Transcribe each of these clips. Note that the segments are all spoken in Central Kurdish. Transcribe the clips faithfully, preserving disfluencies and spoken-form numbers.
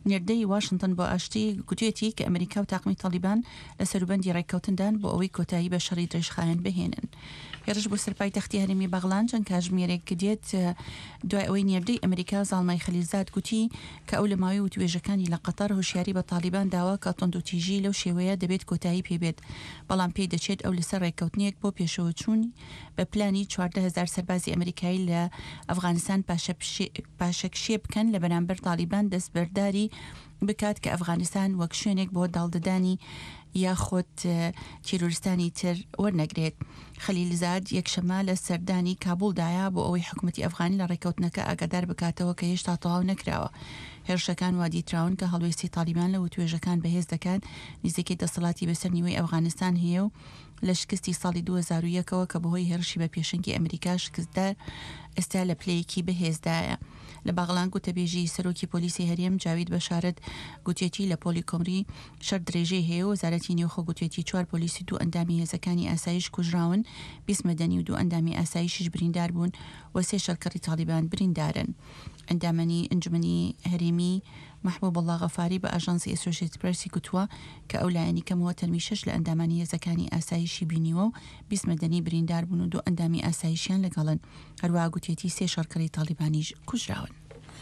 نێردەی واشنگتن بۆ ئاشتی گوتوێتی کە ئەمریکا و تاقمی تالیبان لە سەروبەندی ڕێککەوتندان بۆ ئەوەی کۆتایی بە شەڕی درێژخایەن بهێنن. هێرش بۆ سەرپای تەختی هەرێمی بەغڵان چەند کاتژمێرێک دێت دوای ئەوەی نێردەی ئەمریکا زاڵمای خەلیزاد گوتی کە ئەو لە ماوەی وتوێژەکانی لە قەتەر هۆشیاری بە تالیبان داوا کە تۆندوتیژی لەو شێوەیە دەبێت کۆتایی پێبێت، بەڵام پێی دەچێت ئەو لەسەر ڕێککەوتنیەک بۆ پێشەوە چوون بە پلانی چواردە هەزار سەربازی ئەمریکایی لە ئەفغانستان پاشەکشێ بکەن لە بەرامبەر تالیبان دەستبەرداری بکات کە ئەفغانستان وەک شوێنێک بۆ داڵدەدانی یاخۆت تیرۆریستانی تر وەرنەگرێت. خەلیلزاد یەکشەمە لە سەردانی کابوڵدایە بۆ ئەوەی حکوومەتی ئەفغانی لە ڕێککەوتنەکە ئاگادار بکاتەوە کە هێشتا تەواو نەکراوە. هێرشەکان وا دیتراون کە هەڵوێستی تالیبان لە وتوێژەکان بەهێز دەکات نزیکەی دەسەڵاتی بەسەر نیوەی ئەفغانستان هەیە و لە شکستی ساڵی دوو هەزار و یەکەوە کە بەهۆی هێرشی بە پێشنگی ئەمریکا شکستدار ئێستا لە پلەیەکی بەهێزدایە. لە باغڵان گوتەبێژی سەرۆکی پۆلیسی هەرێم جاوید بەشارەت گوتێتی لە پۆلی کۆمری شەر درێژەی هەیە و وەزارەتی نێوخۆ گوتێتی چوار پۆلیسی دوو ئەندامی هێزەکانی ئاسایش کوژراون، بیست مەدەنی و دوو ئەندامی ئاسایشیش بریندار بوون و سێ شەڕکەڕی تالیبان بریندارن. ئەندامەنی ئەنجومەنی هەرێمی محبوب الله غەفاری بە ئاژانسی ئەسۆشیێتد پرێسی گوتووە کە ئەو لایەنی کەمەوە تەنمی شەش لە ئەندامانی هێزەکانی ئاسایشی بینیوە و بیست مەدەنی بریندار بوون و دوو ئەندامی ئاسایشیان لەگەڵن. هەروە گوتێتی سێ شەڕکەڕی تالیبانیش کوژراون.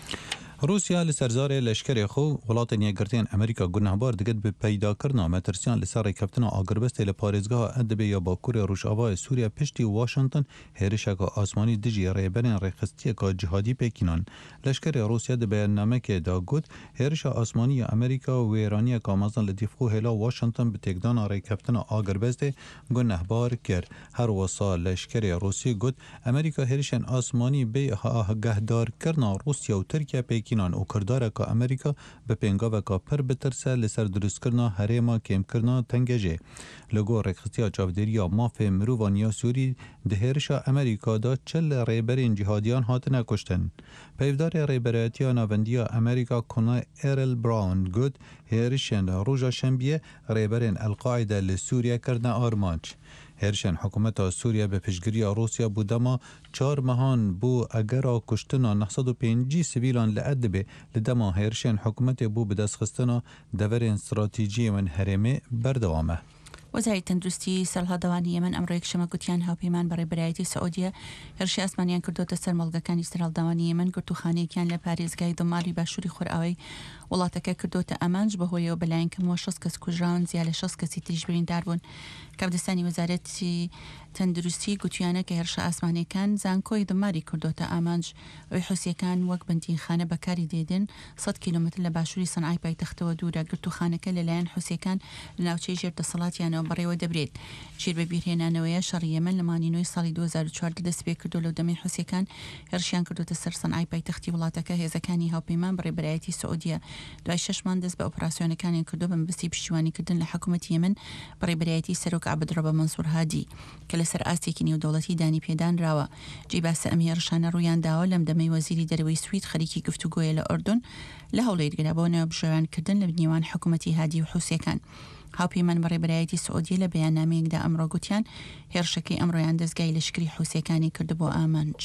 روسیا لسرزار لشکری خو ولاتن یگرتین امریکا گنهبار دگت به پیدا کردن مترسیان لسر ریکفتن آگربست لپارێزگاه ادبی یا باکور روشاوا سوریه پشتی واشنگتن هێرشێکا آسمانی دژی ڕێبەرین ڕێخستیەکە جیهادی پێکینان. لشکری روسیا د بەیاننامەیەکێ دا گوت هێرشە ئاسمانی ئەمریکا و وێرانیەکە مەزن لە دیفخۆ هێلا واشنگتن بە تێکدانا ڕێککەوتنە ئاگربەستێ گونەهبار کرد. هەروەسا لشکری روسی گوت ئەمریکا هێرشێن ئاسمانی بێ ئاگەهدارکردنا روسیا و ترکیە پێکینان و کردارەکە ئەمریکا بە پێنگاوەکە پڕ بترسە لەسەر دروستکردنا هەرێما کێمکردنا تەنگەژێ. لەگۆ ڕێکخستیا چاودێرییا مافێ مرۆڤانیا سووری د هێرشە ئەمریکادا چل ڕێبەرین جیهادیان هاتنە کوشتن. پەیوەدارê rêberetiya navendiya ئەمریکا کۆنا ئێرل براون گوت هێرشên ڕۆژا شەمبیە rêberên ئەلقاعیدە لە سووریە کردنە ئارمانج. هێرشên حکوومەتا سووریە بە پشتگیریya رووسیا بوو دەما çar mehan bû egera kuştina neh sed û pêncî sivîlan li Edibê li dema hêrişên hikûmetê bû bi destxistina deverên stratîjiyên herêmê berdewam e. وەزاری تەندروستی سەرهەڵداوانی یەمەن ئەمڕۆ یەکشەمە گوتیان هاوپەیمان بە ڕێبەرایەتی سەعودیە هێرشی ئاسمانیان کردوتە سەر مەڵگەکانی سەرهەڵداوانی یەمەن گرتوخانەیەکیان لە پارێزگای دۆماری باشووری خۆرئاوی وڵاتەکە کردوتە ئەمانج بەهۆیەوە بەلایەن کەمەوە شەست کەس کوژراون زیاد لە شەست کەسی تریش بریندار بوون. کاپدەستانی وەزارەتی تەندروستی گوتیانە کە هێرشە ئاسمانیەکان زانکۆی دۆماری کردوتە ئامانج ئەوی حوسیەکان وەک بنتینخانە بەکاری دێدن سەد کیلۆمەتر لە باشووری سەنعای پایتەختەوە دوورە. گرتوخانەکە لەلایەن حوسیەکان لە ناوچەی ژێردەسەڵاتیانەوە بەڕێوە دەبرێت. ژیر بە بیرهێنانەوەیە شەڕی یەمەن لە مانینۆی ساڵی دوو هەزار و چواردە دەست پێ کردو لەو دەمەی حوسیەکان هێرشیان کردوتە سەر سەنعای پایتەختی وڵاتەکە. هێزەکانی هاوپەیمان بە ڕێبەرایەتی سەعودیە دوای شەشمان دەست بە ئۆپراسیۆنەکانیان کردو بە مەبەستی پشتیوانیکردن لە حکوومەتی یەمەن بە ڕێبەرایەتی سەرۆک عەبدڕەبە مەنسوور هادی کە لەسەر ئاستێکی نێودەوڵەتی دانی پێدانراوە. جێی باسە ئەم هێرشانە ڕوویان داوە لەم دەمەی وەزیری دەرەوەی سوید خەریکی گفتوگۆیە لە ئوردون لە هەوڵەیەکگرابەوەنەوە بژێوانکردن لە نێوان حکوومەتی هادی و حوسیەکان. هاوپەیمان بە ڕێبەرایەتی سعودیە لە بەیاننامەیەکدا ئەمڕۆ گوتیان هێرشەکەی ئەمڕۆیان دەستگای لەشکری حوسیەکانی کردبوو ئامانج.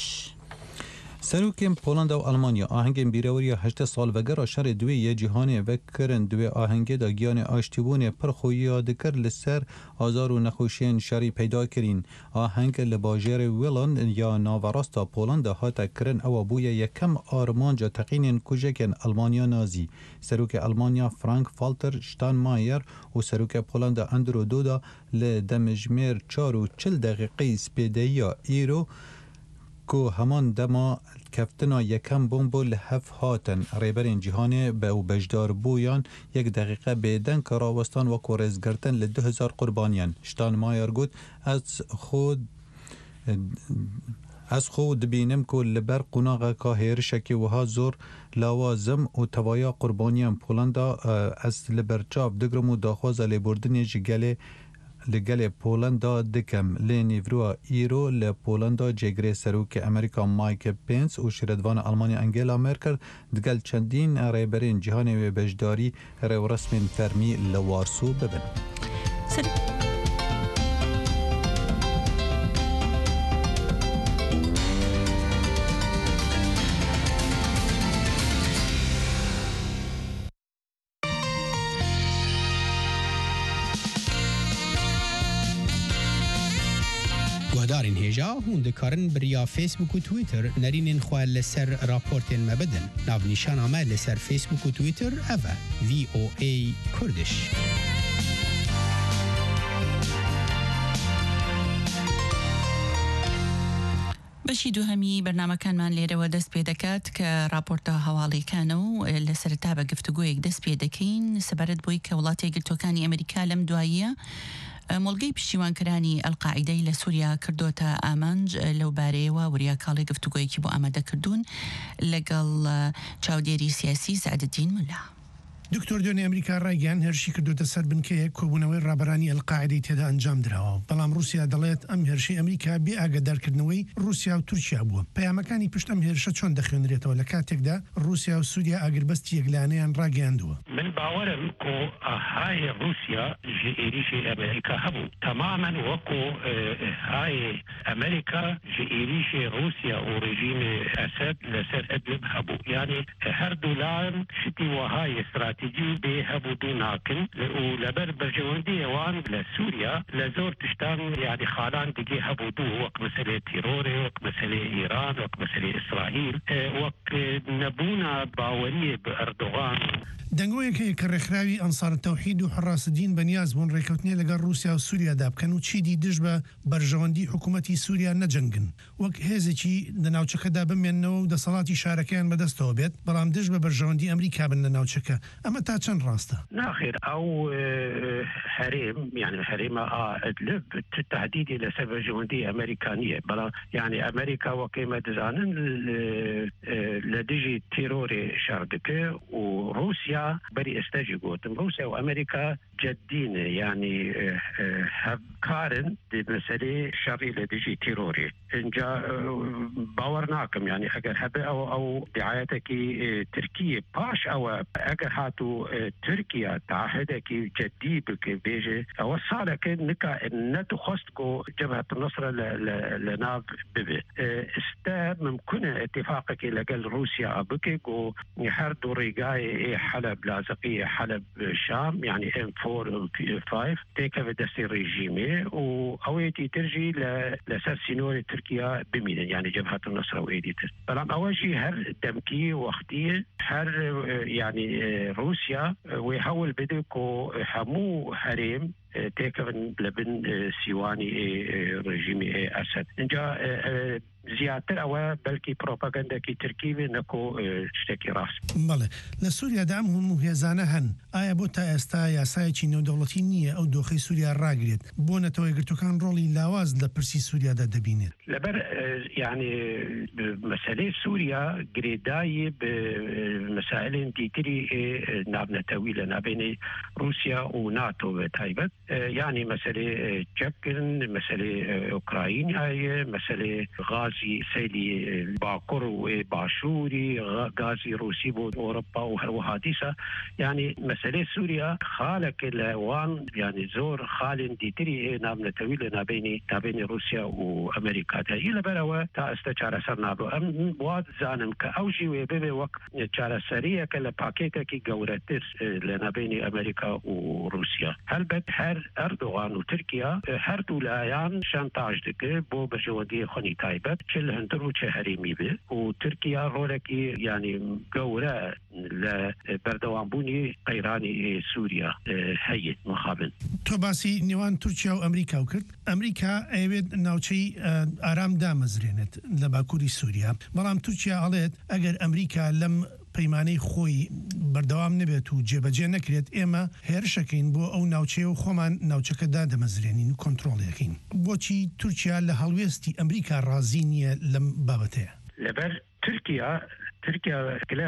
سەرۆکێن پۆلەندا و ئەڵمانیا ئاهەنگên بîreweriya heştê salvegera şerê duê yê cîhanê vekirin duê ahengê da giyanê aştîbûnê pir xwe dikir li ser azar û nexweşiyên şerî peyda kirîn. Aheng li bajêrê Wilan ya naverasta Polanda hate kirin ewa bûye yekem armanca teqînên kujekên Almanya nazî. Serokê Almanya Frank-Walter Steinmeier û serokê Polanda Andrew Duda li demijmêr çar û çil deqîqeyî spêdeyiya îro کو همان دما کفتنا یکم بمبو لحف هاتن ریبرین جهانی به او بجدار بویان یک دقیقه بیدن که راوستان و کورز گرتن لدو هزار قربانیان. شتان مایر گود از خود از خود بینم که لبر قناغ که هیرشکی وها زور لوازم و توایا قربانیان پولندا از لبر چاپ دگرم و داخواز لبردنی جگله لگل پولندا دکم لینیورو ایرو ل پولندا جگری سروک امریکا مایک پنس و شردوان آلمانی انگلا مرکل دگل چندین ریبرین جهانی و بجداری رو رسمین فرمی لوارسو ببن. دارین هجا هون دکارن بریا فیسبوک و تویتر نرینین خواه لسر راپورتین مبدن ناو نیشان آمه لسر فیسبوک و تویتر اوه وی او ای کردش. بەشی دووهەمی بەرنامەکانمان لێرەوە دەست پێ دەکات کە راپۆرتە هەواڵیەکانە و لەسەرتا بە گفتوگۆیەک دەست پێ دەکەین سەبارەت بۆی کە وڵاتی یەکگرتووەکانی ئەمریکا لەم دواییە مۆڵگەی پشتیوانکەرانی ئەلقاعیدەی لە سووریا کردوتە ئامانج لەو بارەیەوە وریا کاڵی گفتوگۆیەکی بۆ ئامادەکردوون لەگەڵ چاودێری سیاسی سعدەدین مولا. دکتۆر دوێنێ ئەمریکا ڕایگەیان هێرشی کردوتە سەر بنکەیەک کۆبوونەوەی ڕابەرانی ئەلقاعیدەی تێدا ئەنجام درراوە، بەڵام رووسیا دەڵێت ئەم هێرشی ئەمریکا بێ ئاگادارکردنەوەی رووسیا و تورکیا بووە. پەیامەکانی پشت ئەم هێرشە چۆن دەخوێنرێتەوە لە کاتێکدا رووسیا و سووریا ئاگربەستی یەکلانەیان ڕاگەیاندووە؟ من باوەرم کۆ ئاهای رووسیا ژ ئێریشی ئەمریکا هەبوو تەمامەن وەکو های ئەمریکا ژ ئێریشی رووسیا و ڕێژیمی ئەسەد لەسەر ئەدلب هەبوو، یعنی هەردوو لایەن شتی وەهای استراتیجی بێ هەبوو دوو ناکن و لەبەر بەرژەوەندی ئەوان لە سووریا لە زۆر تشتان یعنی خاڵان دیگە هەبوو دوو وەک مەسەلەی تیرۆرێ، وەک مەسەلەی ئیران، وەک مەسەلەی ئیسرائیل، وەک نەبوونە باوەریە بە ئەردۆغان. دەنگۆیەکەیە کە ڕێکخراوی ئەنسار تەوحید و حڕاستدین بەنیاز بوون ڕێکەوتنێ لەگەڵ رووسیا و سووریادا بکەن و چیدی دژ بە بەرژەوەندی حکوومەتی سووریا نەجەنگن، وەک هێزێکی لە ناوچەکەدا بمێننەوە و دەسەڵاتی شارەکەیان بەدەستەوە بێت، بەڵام دژ بە بەرژەوەندی ئەمریکا بن لە ناوچەکە. ئەمە تا چەند ڕاستە؟ ناخێر ئەو هەرێم یعنی هەرێمە ئەدلب تهدیدی لەسەر بەرژەوەندی ئەمریکا نییە، بەڵام یعنی ئەمریکا وەکێمە دەزانن لە دژی تیرۆرێ شار دەکە و رووسیا بەری ئێستاژی گوتم رووسیا و ئەمریکا جددینە یعنی هەفکارن مەسەلەی شەڕی لە دژی تیرۆرێ. اینجا باوەڕ ناکەم یعنی ئەگەر هەبێ ئەو ئەو دعایەتێکی تورکیە پاش ئەوە ئەگەر هاتوو تورکیا تعهدێکی جددی بکە بێژێ ئەوە ساڵێکە نکا نەتخواست کۆ جەبهەت النصرە لە ناو ببێ. ئێستا ممکنە اتفاقێکی لەگەڵ رووسیا بکە و هەردوو ڕێگای حەلب لازقی حەلب شام یعنی ام فور و فایف تێکە بە دەستی ڕێژیمێ و ئەوەیەتی ترژی لەسەر سینۆری تورکیا بمینن یعنی جەبهەت النصرە و ئێدی تر، بەڵام ئەوەژی هەر دەمکی وەختیە هەر یعنی رووسیا وێ هەوڵ بدە کۆ هەموو هەرێم تێکەون لەبن سیوانی ڕێژیمی ئەسەد. اینجا زیاتر ئەوە بەلکی پرۆپاگەندێکی تورکی بێ نەکۆ شتێکی ڕاست. بەڵێ لە سووریادا ئەم هەموو هێزانە هەن، ئایا بۆ تا ئێستا یاسایەکی نێودەوڵەتی نییە ئەو دۆخەی سووریا ڕاگرێت بۆ نەتەوە یەکگرتووەکان ڕۆڵی لاواز لە پرسی سووریادا دەبینێت؟ لەبەر یعنی مەسەلەی سووریا گرێدایی بە مەسائلên دیتری ناونەتەوی لە ناوبینی رووسیا و ناتۆ بە تایبەت، یعنی مەسەلەی چەکردن، مەسەلەی ئوکراینایە، مەسەلەی غازی سەیلی باکوڕ و باشووری، غازی رووسی بۆ ئۆڕۆپا و هەروەها دیسە، یعنی مەسەلەی سووریا خاڵێکە لە وان یعنی زۆر خاڵێن دیتری ناونەتەوی لە ناوبینی ناوبینی رووسیا و ئەمریکادا. لەبەرەوە تا ئێستا چارەسەر نابوو. ئەم وا زانم کە ئەو ژیوێ ببێ وەک چارەسەریەکە لە پاکێتێکی گەورەتر لە ناوبینی ئەمریکا و رووسیا. هەلبەت هەر ئەردۆغان و تورکیا هەردوو لایەن شانتاژ دەکرد بۆ بەرژەوەندی خۆنی تایبەت چ لە هەندەر و چه هەرێمی بێ و تورکیا ڕۆلێکی یعنی گەورە لە بەردەوامبوونی قەیرانی سووریا هەیە مخابن. تۆ باسی نێوان تورکیا و ئەمریکا و کرد. ئەمریکا ئەوێت ناوچەی ئارام دامەزرێنێت لە باکووری سووریا، بەڵام تورکیا ئەڵێت ئەگەر ئەمریکا لەم پەیمانەی خۆی بەردەوام نبێت و جێبەجێ نەکرێت ئێمە هێرشەکەین بۆ ئەو ناوچەیە و خۆمان ناوچەکەدا دەمەزرێنین و کۆنتڕۆڵەکەین. بۆچی تورکیا لە هەڵوێستی ئەمریکا ڕازی نییە لەم بابەتەیە؟ لەبەر تورکیا تورکیا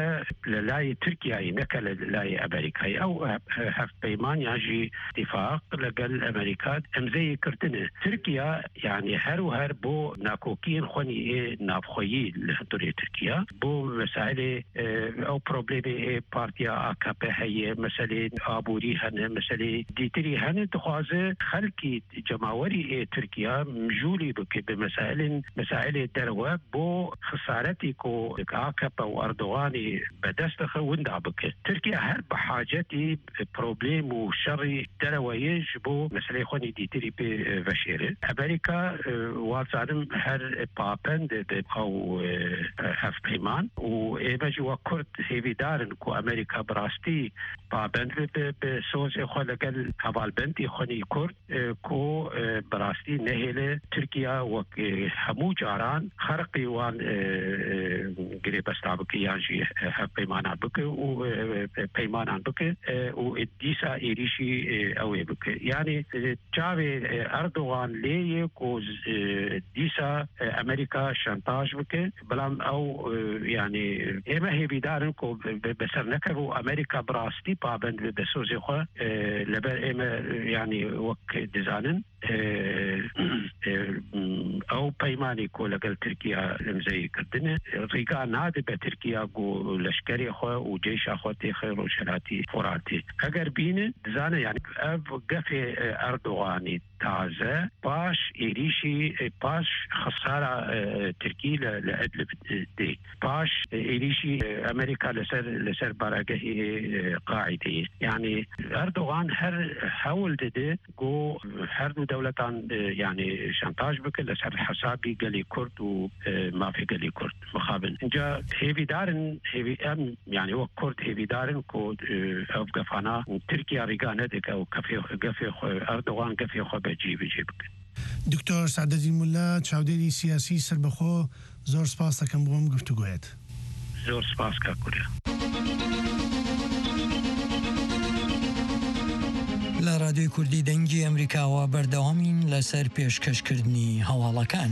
لە لای تورکیایی نەکە لە لای ئەمریکایی ئەو هەفتپەیمانیاژی اتفاق لەگەل ئەمریکا ئەمزەی کردنە. تورکیا یعنی هەر و هەر بۆ ناکۆکیین خۆنی ناوخۆیی لە هەندوری تورکیا بۆ مەسائلێ ئەو پرۆبلێمی پارتیا ئاکاپە هەیە، مەسەلەی ئابووری هەنە، مەسەلەی دیتری هەنە، دخوازە خەڵکی جەماوەری تورکیا مژوولی بکە بە مەسائلێن مەسائلێ دەرەوە بۆ خسارەتی کۆ ئاکاپە و ئەردوغانی بەدەستەخە وندا بکە تورکیا هەر بە حاجەتی پرۆبلێم و شەڕی دەرەوەیش بۆ مەسلەی خۆنی دیتری پێ بەشێرێت ئەمریکا وازانم هەر پاپەند ئەو هەفپەیمان و ئێمەژی وە کورد هێویدارن و ئەمریکا بڕاستی پابند بە سۆزێ خۆ لەگەل هەواڵبەندی خۆنی کورد کۆ بەڕاستی نەهێلێ تورکیا وەک هەموو جاران خەرقی وان گرێبەستا بکە یانژی هەفپەیمانان بکە و پەیمانان بکە و دیسا ئێریشی ئەوێ بکە یعنی چاوێ ئەردوغان لێیەک و دیسا ئەمریکا شانتاژ بکە بەڵام ئەو یعنی ئێمە هێویدارن کۆ بەسەر نەکەر و ئەمریکا بڕاستی پابند بە سۆزی خۆ لەبەر ئێمە یعنی وەک دەزانن ئەو پەیمانی کۆ لەگەل تورکیا لەمزەی کردنە ڕیگا نادە بە تورکیا گۆ لەشکەری خۆ و جێشا خۆ تێخە ڕۆژهەلاتی فۆراتی ئەگەر بینە دزانە یعنی ئەv گەفێ ئەردوغانی تازە پاش ئێریشی پاش خسارە تورکی لە ئەدلب دێ پاش ئێریشی ئەمریکا لەسەر لەسەر بارەگەهی قاعدەیە یعنی ئەردوغان هەر هەوڵ دەدێ گۆ هەردوو دەولەتان یعنی شانتاژ بکە لەسەر حسابی گەلی کورد و مافی گەلی کورد مخابن اینجا هێویدارن ئەم یعنی وەک کورد هێویدارن کۆ ئەو گەفانە تورکیا ڕیگا نەدێکە و گەفێ ئەردوغان گەفێ خۆ بەجێ بجێ بکەن. دکتۆر سعدەدین مولا چاودێری سیاسی سربەخۆ زۆر سپاس دەکەم بۆم گفتوگوێت. زۆر سپاس کاکوریا. لە رادیۆی کوردی دەنگی ئەمریکاوە بەردەوامین لەسەر پێشکەشکردنی هەواڵەکان.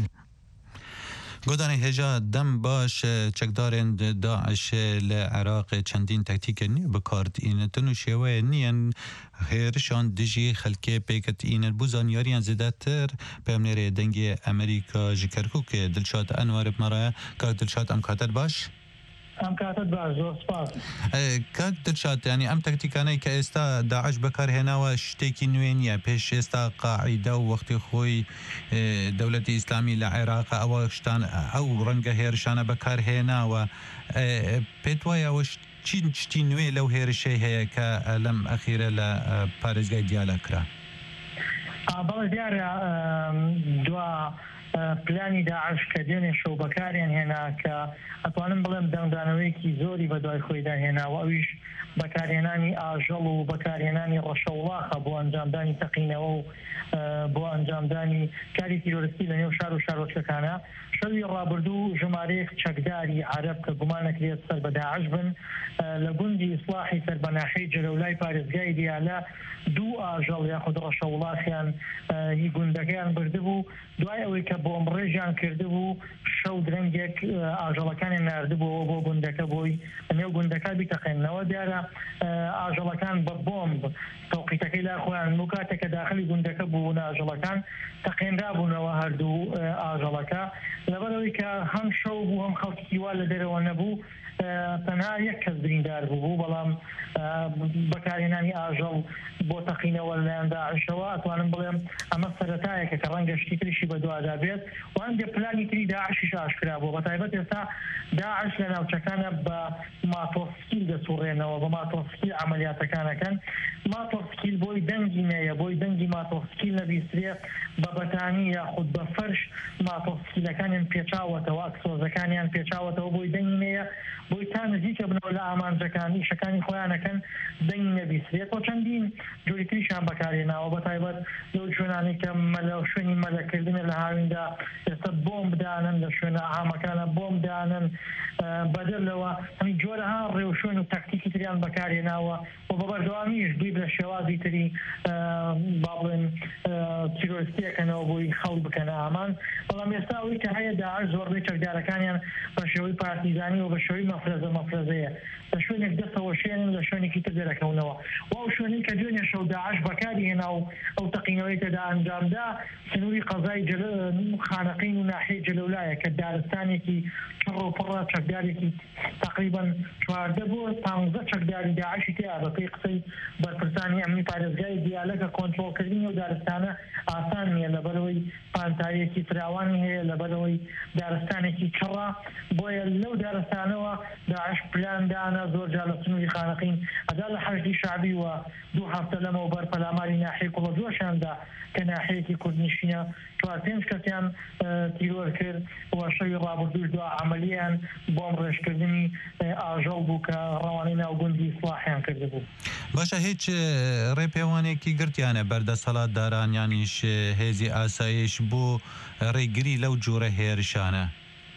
گۆدانی هێژا دەم باش چەکدارên داعش لە عێراق چەندین تەکتیکە نییە بکاردئینەتن و شێوەیە نیەن هێرشان دژی خەلکێ پێکەتئینە بوو زانیاریان زیاتر پێمنێرێ دەنگی ئەمریکا ji کەرکووکێ دڵشاد ئەنوار بمەڕایە کاک دڵشاد ئەم کاتت باش؟ ئەم کاتت باش زۆر سپاس. کاک دڵشاد ینی ئەم تەکتیکانەی کە ئێستا داعش بەکارهێناوە شتێکی نوێ نییە پێش ئێستا قاعیدە و وەختی خۆی دەوڵەتی ئیسلامی لە عێراق ئەوە شتان ئەو ڕەنگە هێرشانە بەکارهێناوە پێت وایە ئەوە چین شتی نوێ لەو هێرشەی هەیە کە لەم ئەخیرە لە پارێزگای دیالە کرا؟ بەڵێ دیارە دوا پلانی داعش کە دێنێ شەو بەکاریان هێنا کە ئەتوانم بڵێم دەنگدانەوەیەکی زۆری بە دوای خۆیدا هێناوە ئەویش بەکارهێنانی ئاژەڵ و بەکارهێنانی ڕەشەوڵاخە بۆ ئەنجامدانی تەقینەوە و بۆ ئەنجامدانی کاری تیرۆریستی لە نێو شار و شارۆچەکانە شەوی ڕابردوو ژمارەیەک چەکداری عەرەب کە گومانەکرێت سەر بە داعش بن لە گوندی ئیسلاحی سەربەناحەی جەلەولای پارێزگای دیالە دوو ئاژەڵ یاخود ڕەشەوڵاخیان هی گوندەکەیان بردبوو دوای ئەوەی کە بۆم ڕێژیان کردبوو شەو درەنگێک ئاژەڵەکانی ناردبووەوە بۆ گوندەکە بۆی نێو گوندەکە بیتەقێنەوە دیارە ئاژەڵەکان بە بۆمب تەوقیتەکەی لا خۆیان و کاتێک کە داخلی گوندەکە بوون ئاژەڵەکان تەقێنرا بوونەوە هەردوو ئاژەڵەکە لەبەرەوەی کە هەم شەو بوو هەم خەڵکی وا لە دەرەوە نەبوو تەنها یەک کەس بریندار بوو بەڵام بەکارهێنانی ئاژەڵ بۆ تەقینەوە لەلایەن داعشەوە ئەتوانم بڵێم ئەمە سەرەتایەکە کە ڕەنگە شتی تریشی بە دووادا بێت و هەندێک پلانی تری داعشیش ئاشکرا بوو بەتایبەت ئێستا داعش لە ناوچەکانە بە ماتۆسکیل دەسوڕێنەوە بە ماتۆسکیل عەمەلیاتەکانەکەن ماتۆسکیل بۆی دەنگی نەیە بۆی دەنگی ماتۆسکیل نەبیسترێ بە بەتانی یاخود بە فەرش ماتۆسکیلەکانیان پێچاوەتەوە ئەکسۆزەکانیان پێچاوەتەوە بۆی دەنگی نەیە بۆی تا نزیکە بنەوە لە ئامانجەکانی شەکانی خۆیانەکەن دەنگی نەبیسترێت بۆ چەندین جۆری تریشیان بەکارهێناوە بەتایبەت لەو شوێنانی کە مەلە شوێنی مەلەکردنە لە هاویندا ئێستا بۆمب دانن لە شوێنە عامەکانە بۆمب دانن بەدەرلەوە هەمی جۆرەها ڕێو شوێن و تەکتیکی تریان بەکارهێناوە و بە بەردەوامیش دوی بە شێوازی تری با بڵێن تیرۆریستیەکەنەوە بۆی خەڵک بکەنە ئامان بەڵام ئێستا ئەوەی کە هەیە داعش زۆربەی چەکدارەکانیان بە شێوەی پارتیزانی و بە شێوەی مەفرەزە مەفرەزەیە لە شوێنێک دەستەوە شوێنن لە شوێنێکی تر دەرەکەونەوە و ئەو شوێنەی کە دوێنێ شەو داعش بەکاری هێنا و ئەو تەقینەوەی کەدا ئەنجامدا سنووری قەزای خانەقین و ناحیەی جەلەولایە کە دارستانێکی چڕ چڕ و پڕە چەکدارێکی تقریبا چواردە بۆ پانزدە چەکداری داعشی تیا بەپێی قسەی بەرپرسانی ئەمنی پارێزگای دیالەکە کۆنتڕۆلکردنی و دارستانە ئاسان نییە لەبەرەوەی پانتایەکی فراوانی هەیە لەبەرەوەی دارستانێکی چڕە بۆیە لەو دارستانەوە داعش پلاندانە زۆر جا لە سنووری خانەقین ئەدا لە حەشدی شعبی و دوو هەفتە لەمەوە بەر پەلاماری ناحیە کوڵە جۆشاندا کە ناحەیەکی کوردنشینە چوار پێنج کەسیان تیرۆر کرد و شەوی ڕابردوش دو عملیان بۆم ڕێژکردنی ئاژەڵ بوو کە ڕەوانەی ناوگوندی ئیسلاحیان کرده بوو. باشە هیچ ڕێپێوانێکی گرتیانە بەردەسەڵاتدارانیانیش هێزی ئاسایش بۆ ڕێگری لەو جۆرە هێرشانە؟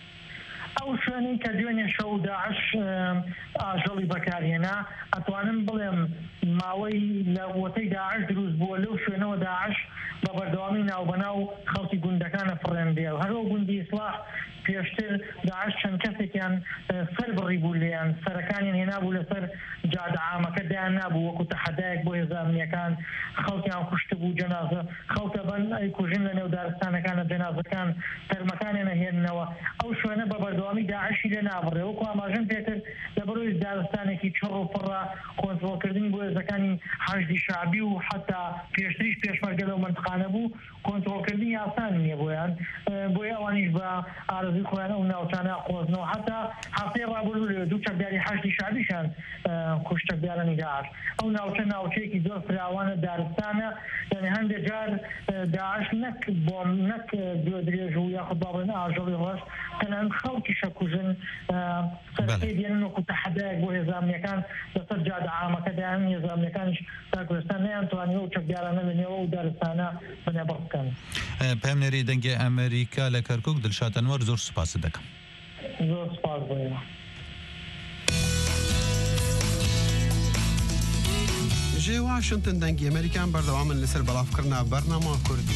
ئەو شوێنەی کە دوێنێ شەو داعش ئاژەڵی بەکارهێنا ئەتوانم بڵێم ماوەی لە وەتەی داعش دروست بووە لەو شوێنەوە داعش بە بەردەوامی ناوبەناو خەڵکی گوندەکانە فڕێندێ و هەرەوە گوندی ئیسلاح پێشتر داعش چەند کەسێکیان سەر بڕی بوو لێیان سەرەکانیان هێنابوو لەسەر جادە عامەکە دایان نابوو وەکو تەحەدایەک بۆ هێزە ئەمنیەکان خەڵکیان کوشت بوو جەنازە خەڵکە بەن ئەی کوژن لە نێو دارستانەکانە جەنازەکان تەرمەکانیانە هێننەوە ئەو شوێنە بە بەردەوامی داعشی لێ نابڕێ وەکو ئاماژەم پێکرد لەبەرەوەی دارستانێکی چڕ و پڕە کۆنتڕۆلکردنی بۆ هێزەکانی حەشدی شعبی و حتا پێشتریش پێشمەرگە لەو منتقانە بوو کۆنتڕۆلکردنی ئاسان نییە بۆیان بۆیە ئەوانیش بە ئارزوی خۆیان ئەو ناوچانە خۆزنەوە حتا هەفتەی ڕابردوو دوو چەکداری حەشدی شعبیشان کوشتەکدارانی داعش ئەو ناوچە ناوچەیەکی زۆر فراوانە دارستانە یعنی هەندێک جار داعش نەک بۆم نەک گوێ درێژ و یاخود با بڵێن ئاژەڵی ڕەش تەنانەت خەڵکیشە کوژن سەرەکەی دێنن وەکو تەحەدایەک بۆ هێزە ئەمنیەکان لەسەر جادە عامەکە دایان هێزە ئەمنیەکانیش تا کوردستان نەیانتوانیوە ئەو چەکدارانە لەنێوە و دارستانە بەنێبڕ بکەن. پێمنێری دەنگی ئەمریکا لە کەرکووک دڵشاد ئەنوەر زۆر سوپاس دەکەم. زۆر سوپاس بۆیە. ژێ واشنتن دەنگی ئەمریکان بەردەوامن لەسەر بەڵافکردنا بەرنامە کوردی.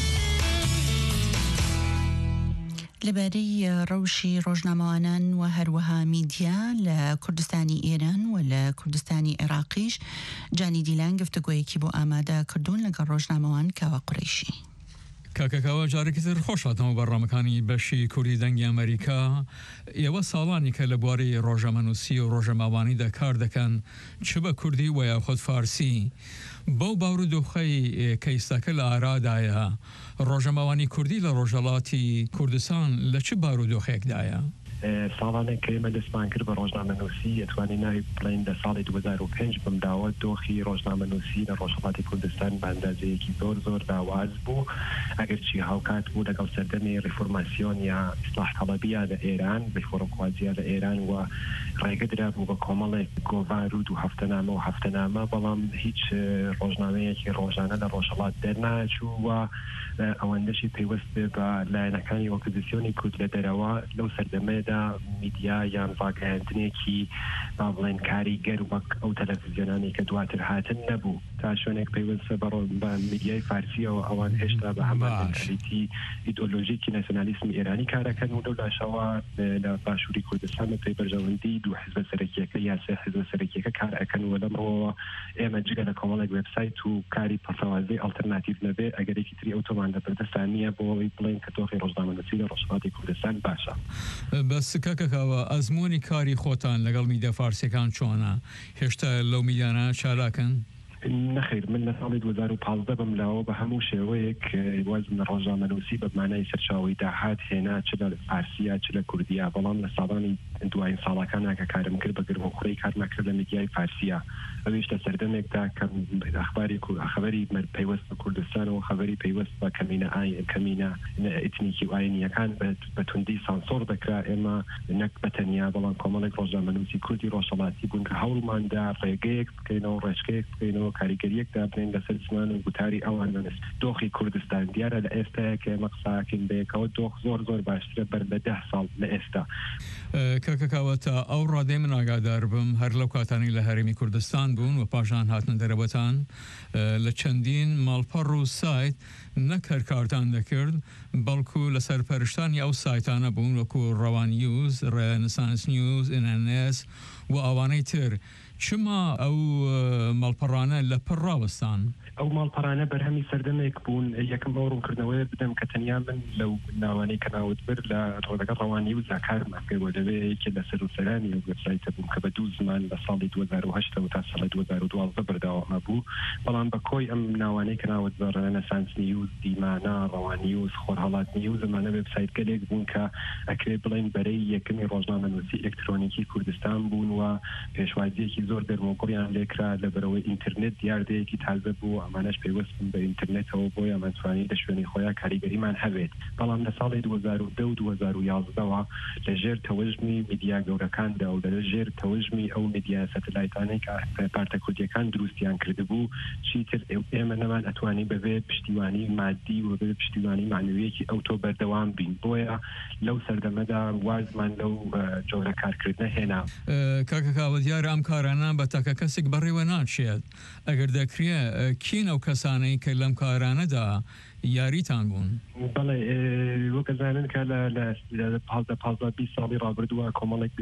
لەبارەی ڕەوشی ڕۆژنامەوانان و هەروەها میدیا لە کوردستانی ئێران و لە کوردستانی عێراقیش جانی دیلان گفتگۆیەکی بۆ ئامادە کردوون لەگەڵ ڕۆژنامەوان کاوە قوڕیشی. کاکەکەوە جارێکی تر خۆشاتەوە بەڕامەکانی بەشی کوردی دەنگی ئەمریکا ئێوە ساڵانی کە لە بواری ڕۆژەمەنووسی و ڕۆژەماوانیدا کار دەکەن چ بە کوردی و یاخود فارسی بەو باورودۆخەی کەیسەکە لە ئارادایە ڕۆژەماوانی کوردی لە ڕۆژەڵاتی کوردستان لە چ باورودۆخەیەکدایە؟ ساڵانێک کە ئێمە دەستمان کرد بە ڕۆژنامەنووسی ئەتوانی ناوی بڵین لە ساڵی دوو هەزار و پێنج بمداوە دۆخی ڕۆژنامەنووسی لە ڕۆژهەڵاتی کوردستان بە ئەندازەیەکی زۆر زۆر داواز بوو ئەگەر چی هاوکات بوو لەگەڵ سەردەمی ڕیفۆرماسیۆن یا ئیسلاح تەڵەبیە لە ئێران ڕیفۆرمخوازیە لە ئێران و ڕێگەدرا بوو بە کۆمەڵێک گۆڤار و دوو هەفتەنامە و هەفتەنامە بەڵام هیچ ڕۆژنامەیەکی ڕۆژانە لە ڕۆژهەڵات دەرناچوو و ئەوەندەشی پەیوەست بە لایەنەکانی ئۆپۆزیسیۆنی کورد لە دەرەوە لەو سەردەمەدا میدیا یان ڕاگەیاندنێکی با بڵێن کاریگەر وەک ئەو تەلەڤیزیۆنانی کە دواتر هاتن نەبوو تا شوێنێک پەیوەستە بە میدیای فارسیەوە ئەوان هێشتا بە هەمان مێنتالیتی ئیدئۆلۆژیکی ناسیۆنالیسمی ئێرانی کارەکەن و لەو لاشەوە لە باشووری کوردستان بە پێی بەرژەوەندی دوو حیزبە سەرەکیەکە یا سێ حیزبە سەرەکیەکە کار ئەکەن و لەمەوە ئێمە جگە لە کۆمەڵێک وێبسایت و کاری پەسەوازی ئالتەرناتیڤ نەبێ ئەگەرێکی تری ئەوتۆمان لە بەردەستان نییە بۆ ئەوەی بڵێن کە دۆخی ڕۆژنامەنووسی لە ڕۆژهەڵاتی کوردستان باشە. بەس کاکەکەوە ئەزمموی کاری خۆتان لەگەڵ میدیا فارسیەکان چۆنە هێشتا لەو میدیانە چالاکەن؟ نەخیر من لە ساڵی دوو هەزار و پانزدە بملاوە بە هەموو شێوەیەک وەزن ڕۆژنامەنووسی بە مانای سەرچاوی داهات هێنا چ لە فارسیە چ لە کوردیە بەڵام لە ساڵانی دوایین ساڵەکانە کە کارم کرد بە گرمەخوڕی کارمان کرد لە میدیای فارسیە ئەویش لە سەردەمێکدا کە ئەخباری خەبەری پەیوەست بە کوردستان و خەبەری پەیوەست بە کەمینە کەمینە ئیتنیکی و ئاینیەکان بە توندی سانسۆر دەکرا ئێمە نەک بەتەنیا بەڵام کۆمەڵێک ڕۆژنامەنووسی کوردی ڕۆژهەڵاتی بوون کە هەوڵماندا ڕێگەیەک بکەینەوە ڕێژگەیەک بکەینەوە کاریگەریەکدا بنین لەسەر زمان و گوتاری ئەوان نەنس دۆخی کوردستان دیارە لە ئێستاە کە ئێمە قساکەین بەیەکەوە دۆخ زۆر زۆر باشترە بەر لە ده ساڵ لە ئێستا. کاکەکەوەتە ئەو ڕادەی من ئاگادار بم هەر لەو کاتانی لە هەرێمی کوردستان بوون و پاشان هاتن دەرەوەتان لە چەندین ماڵپەڕ و سایت نەک هەر کارتان دەکرد بەڵکو لە سەرپەرشتانی ئەو سایتانە بوون وەکو ڕەوان نیوز، ڕێنسانس نیوز، ئێن ئێن ئێس و ئەوانەی تر چما ئەو مەڵپەڕانە لە پڕاوەستان ئەو ماڵپەڕانە بەرهەمی سەردەمێک بوون یەکەم ئەو ڕوونکردنەوەی بدەم کە تەنیا من لەو ناوانەی کە ناوت بر لە ڕۆدەگە ڕەوانی و زاکارم ئەکەی بۆ دەبێت لە سەر و سەرانی ئەو وێبسایتە بووم کە بە دوو زمان لە ساڵی دوو هەزار و هەشت تا ساڵی دوو هەزار و دوازدە بەردەوام بوو بەڵام بە کۆی ئەم ناوانەی کە ناوت بە ڕەنەسانس نیوز دیمانە ڕەوان نیوز خۆرهەڵات نیوز زمانە وێبسایت گەلێک بوون کە ئەکرێ بڵێن بەرەی یەکەمی ڕۆژنامەنووسی ئێلکترۆنیکی کوردستان بوون و پێشوازیەکی زۆر دەرمۆگۆڕیان لێکرا لەبەرەوەی ئینترنێت دیاردەیەکی تازە بوو ئەمانەش پێوەست بە ئینترنێتەوە بۆی ئەمانتوانی لە شوێنی خۆیان کاریگەریمان هەبێت بەڵام لە ساڵی دوو هەزار و دە و دوو هەزار و یازدەوە لە ژێر تەوەژمی میدیا گەورەکاندا و لە ژێر تەوەژمی ئەو میدیا سەتەلایتانەی کە پارتە کوردیەکان دروستیان کردبوو چیتر ئێمە نەمان ئەتوانی بەبێ پشتیوانی مادی و بەبێ پشتیوانی معنویەکی ئەو تۆ بەردەوام بین بۆیە لەو سەردەمەدا وازمان لەو جۆرە کارکردنە هێنا کاکە کاوە دیارە ئەم کارانە بە تاکە کەسێک بەڕێوە ناچێت ئەگەر دەکرێ کین ئەو کەسانەی کە لەم کارانەدا یاریتان بوون بەڵێ وەکەزانن کە لە پازدە پازدە بیست ساڵی ڕابردووە کۆمەڵێک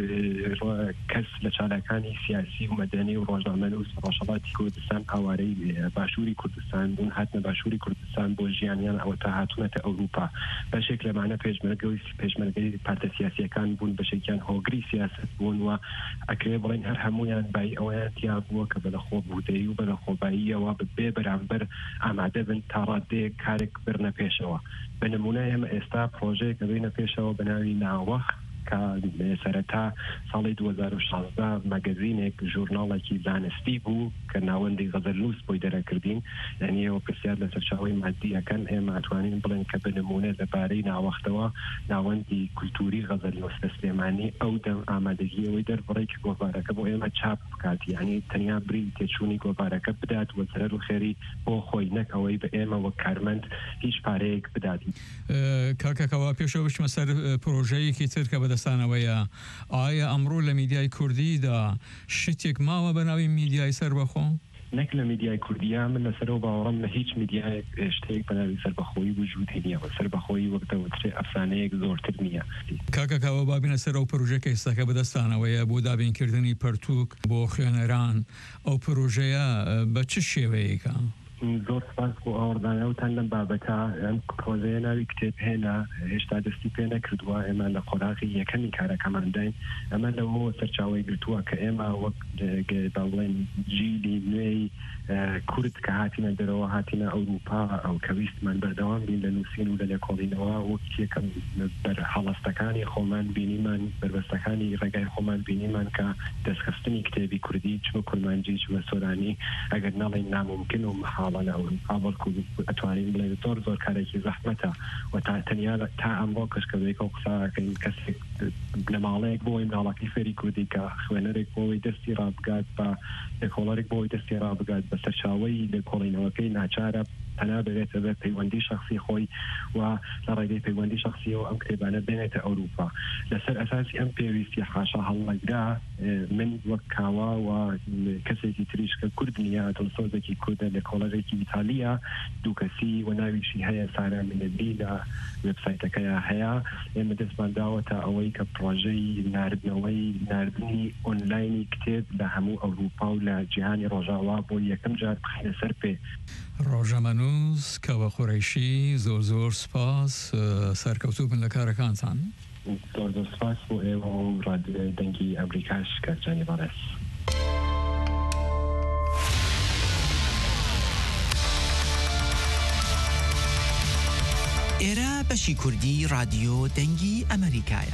کەس لە چالەکانی سیاسی و مەدەنی و ڕۆژنامەنووس ڕۆژهەڵاتی کوردستان ئاوارەی باشووری کوردستان بوون هاتنە باشووری کوردستان بۆ ژیانیان ئەوە تا هاتوونەتە ئەوروپا بەشێک لەمانە پێشمەرگەی پێشمەرگەی پارتە سیاسیەکان بوون بەشێکیان هۆگری سیاست بوون و ئەکرێ بڵێن هەر هەمویان بای ئەوەیان تیا بووە کە بەلەخۆ بوودەی و بەلەخۆباییەوە بێ بەرامبەر ئامادە بن تا ڕادەیەک کارێک برنە پێشەوە بە نمونە ئێمە ئێستا پرۆژەیەک دەبینە پێشەوە بە ناوی ناوەخت کە سەرەتا ساڵی دوو هەزار و شازدە مەگەزینێک ژورناڵێکی زانستی بوو کە ناوەندی غەزەلنووس بۆی دەرەکردین یعنی ئەوە پرسیار لە سەرچاوی مادیەکەن ئێمە ئەتوانین بڵێن کە بە نمونە لەبارەی ناوەختەوە ناوەندی کولتوری غەزەلنووس سلێمانی ئەو دەم ئامادەگیەوەی دەربڕێکی گۆڤارەکە بۆ ئێمە چاپ بکات یعنی تەنیا بری تێچوونی گۆڤارەکە بدات وە سەرەر و خێری بۆ خۆی نەک ئەوەی بە ئێمە وەک کارمەند هیچ پارەیەک بداتین کاکەکەوا پێشەوە بچمە سەر پرۆژەیەکی تر کە بەدەستانەوەیە ئایا ئەمڕۆ لە میدیای کوردیدا شتێک ماوە بە ناوی میدیای سەربەخۆ؟ نەک لە میدیای کوردیا من لەسەرەوە باوەڕم لە هیچ میدیای شتێک بە ناوی سەربەخۆیی وجودی نییە و سەربەخۆیی وەک دەوترێ ئەفسانەیەک زۆرتر نییە کاکەکەوە بابینە سەر ئەو پرۆژەکە ئێستاکە بەدەستانەوەیە بۆ دابینکردنی پەرتووک بۆ خوێنەران ئەو پرۆژەیە بە چ شێوەیەکە؟ زۆر سپاس بۆ ئاوەردانەوتان لەم بابەتە ئەم پرۆژەیە ناوی کتێب هێنا هێشتا دەستی پێ نەکردووە ئێمە لە قۆراغی یەکەمی کارەکەمانداین ئەمە لەوە سەرچاوی گرتووە کە ئێمە وەک بڵێن جیلی نوێی کورد کە هاتینە دەرەوە هاتینە ئەوروپا ئەو کە ویستمان بەردەوام بین لە نووسین و لە لێکۆڵینەوە وەک یەکەم بەر هەڵەستەکانی خۆمان بینیمان بربەستەکانی ڕێگای خۆمان بینیمان کە دەستخستنی کتێبی کوردی چمە کورمانجی چمە سۆرانی ئەگەر ناڵێن ناممکن و محاڵە لە ئەوروپا بەڵکو ئەتوانین بڵێن زۆر زۆر کارێکی زەحمەتە و تا تەنیا تا ئەمڕۆ کەشکەوەیەکە و قساکەین کەسێک لە ماڵەیەک بۆی ماڵەکەی فێری کوردی کە خوێنەرێک بۆی دەستی ڕابگات بە لێکۆڵەرێک بۆی دەستی ڕابگات بە سەرچاوەی لێکۆڵینەوەکەی ناچارە تەنا بێتە بە پەیوەندی شخصی خۆی و لە ڕێگەی پەیوەندی شخصیەوە ئەم کتێبانە بێنێتە ئەوروپا لەسەر ئەساسی ئەم پێویستی حاشا هەڵەگرا من وەک کاوا و کەسێکی تریش کە کورد نییە دڵسۆزێکی کوردە لێکۆڵەرێکی ئیتالیا دوو کەسی و ناویشی هەیە سارا منەبی لە وێبسایتەکەیە هەیە ئێمە دەستمان داوەتە ئەوەی کە پرۆژەی ناردنەوەی ناردنی ئۆنلاینی کتێب لە هەموو ئەوروپا و لە جیهانی ڕۆژاوا بۆ یەکەم جار بخینە سەر پێ ڕۆژەمەنووس کەوە قوڕیشی زۆر زۆر سپاس سەرکەوتوو بن لە کارەکانتان زۆر زۆر سپاس بۆ ئێوە و ڕادیۆی دەنگی ئەمریکاش کارجانی بەڕێز ئێرە بەشی کوردی ڕادیۆ دەنگی ئەمریکایە.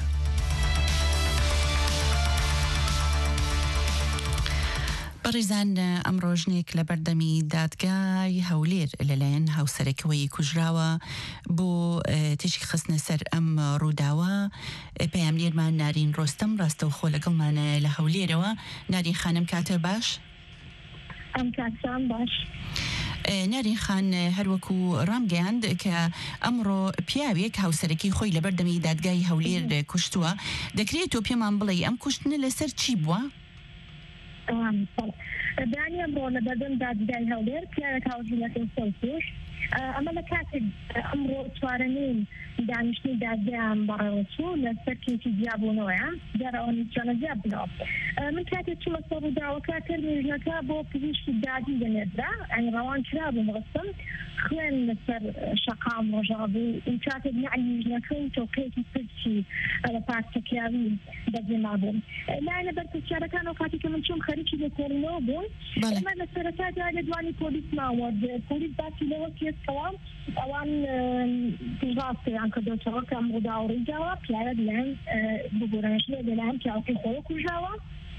بەڕێزان ئەم ڕۆژنێک لە بەردەمی دادگای هەولێر لەلایەن هاوسەرەکەوەی کوژراوە بۆ تشکی خستنە سەر ئەم ڕووداوە پەیامنێرمان نارین ڕۆستەم ڕاستەوخۆ لەگەڵمانە لە هەولێرەوە. نارین خانم کاتە باش؟ ئەم کاتسان باش. نارین خان هەروەکو ڕامگەیاند کە ئەمڕۆ پیاوێک هاوسەرەکی خۆی لە بەردەمی دادگای هەولێر کوشتووە. دەکرێت تۆ پێمان بڵێ ئەم کوشتنە لەسەر چی بووە؟ دانیە بۆ لە بەردەم دادگای هەولێر پیاوێک هاوژینەکەی سەوتوش ئەمە لە کاتێک ئەمڕۆ چوارەمین دانیشتنی دادگایان بەڕێوەچوو لە سەرکێکی جیابوونەوەیە دیارە ئەوە نیچانە جیاب بنەوە من کاتێک چووە سەر ڕووداوەکە تەرمێژنەکە بۆ پزیشکی دادی دەنێدرا ئەنی ڕەوان کرا بوو ڕستم خوێن لەسەر شەقام ڕۆژا بوو و کاتێک نعلیژنەکە و تۆقەیەکی پرسی لە پارتەکیاوی بەجێما بوون لایەنە بەرپرسیارەکان و کاتی کە من چۆن خەریکی لێکۆڵینەوە بوون ئەمە لە سەرەتادا لە دوانی پۆلیس ماوەرد پۆلیس باسی لەوە کێسەوە ئەوان ڕاستیان کردوتەوە کە ئەم ڕووداوە ڕوویداوە پیاوە لەلایەن ببوورەنەش لەلایەن پیاوەکەی خۆی کوژاوە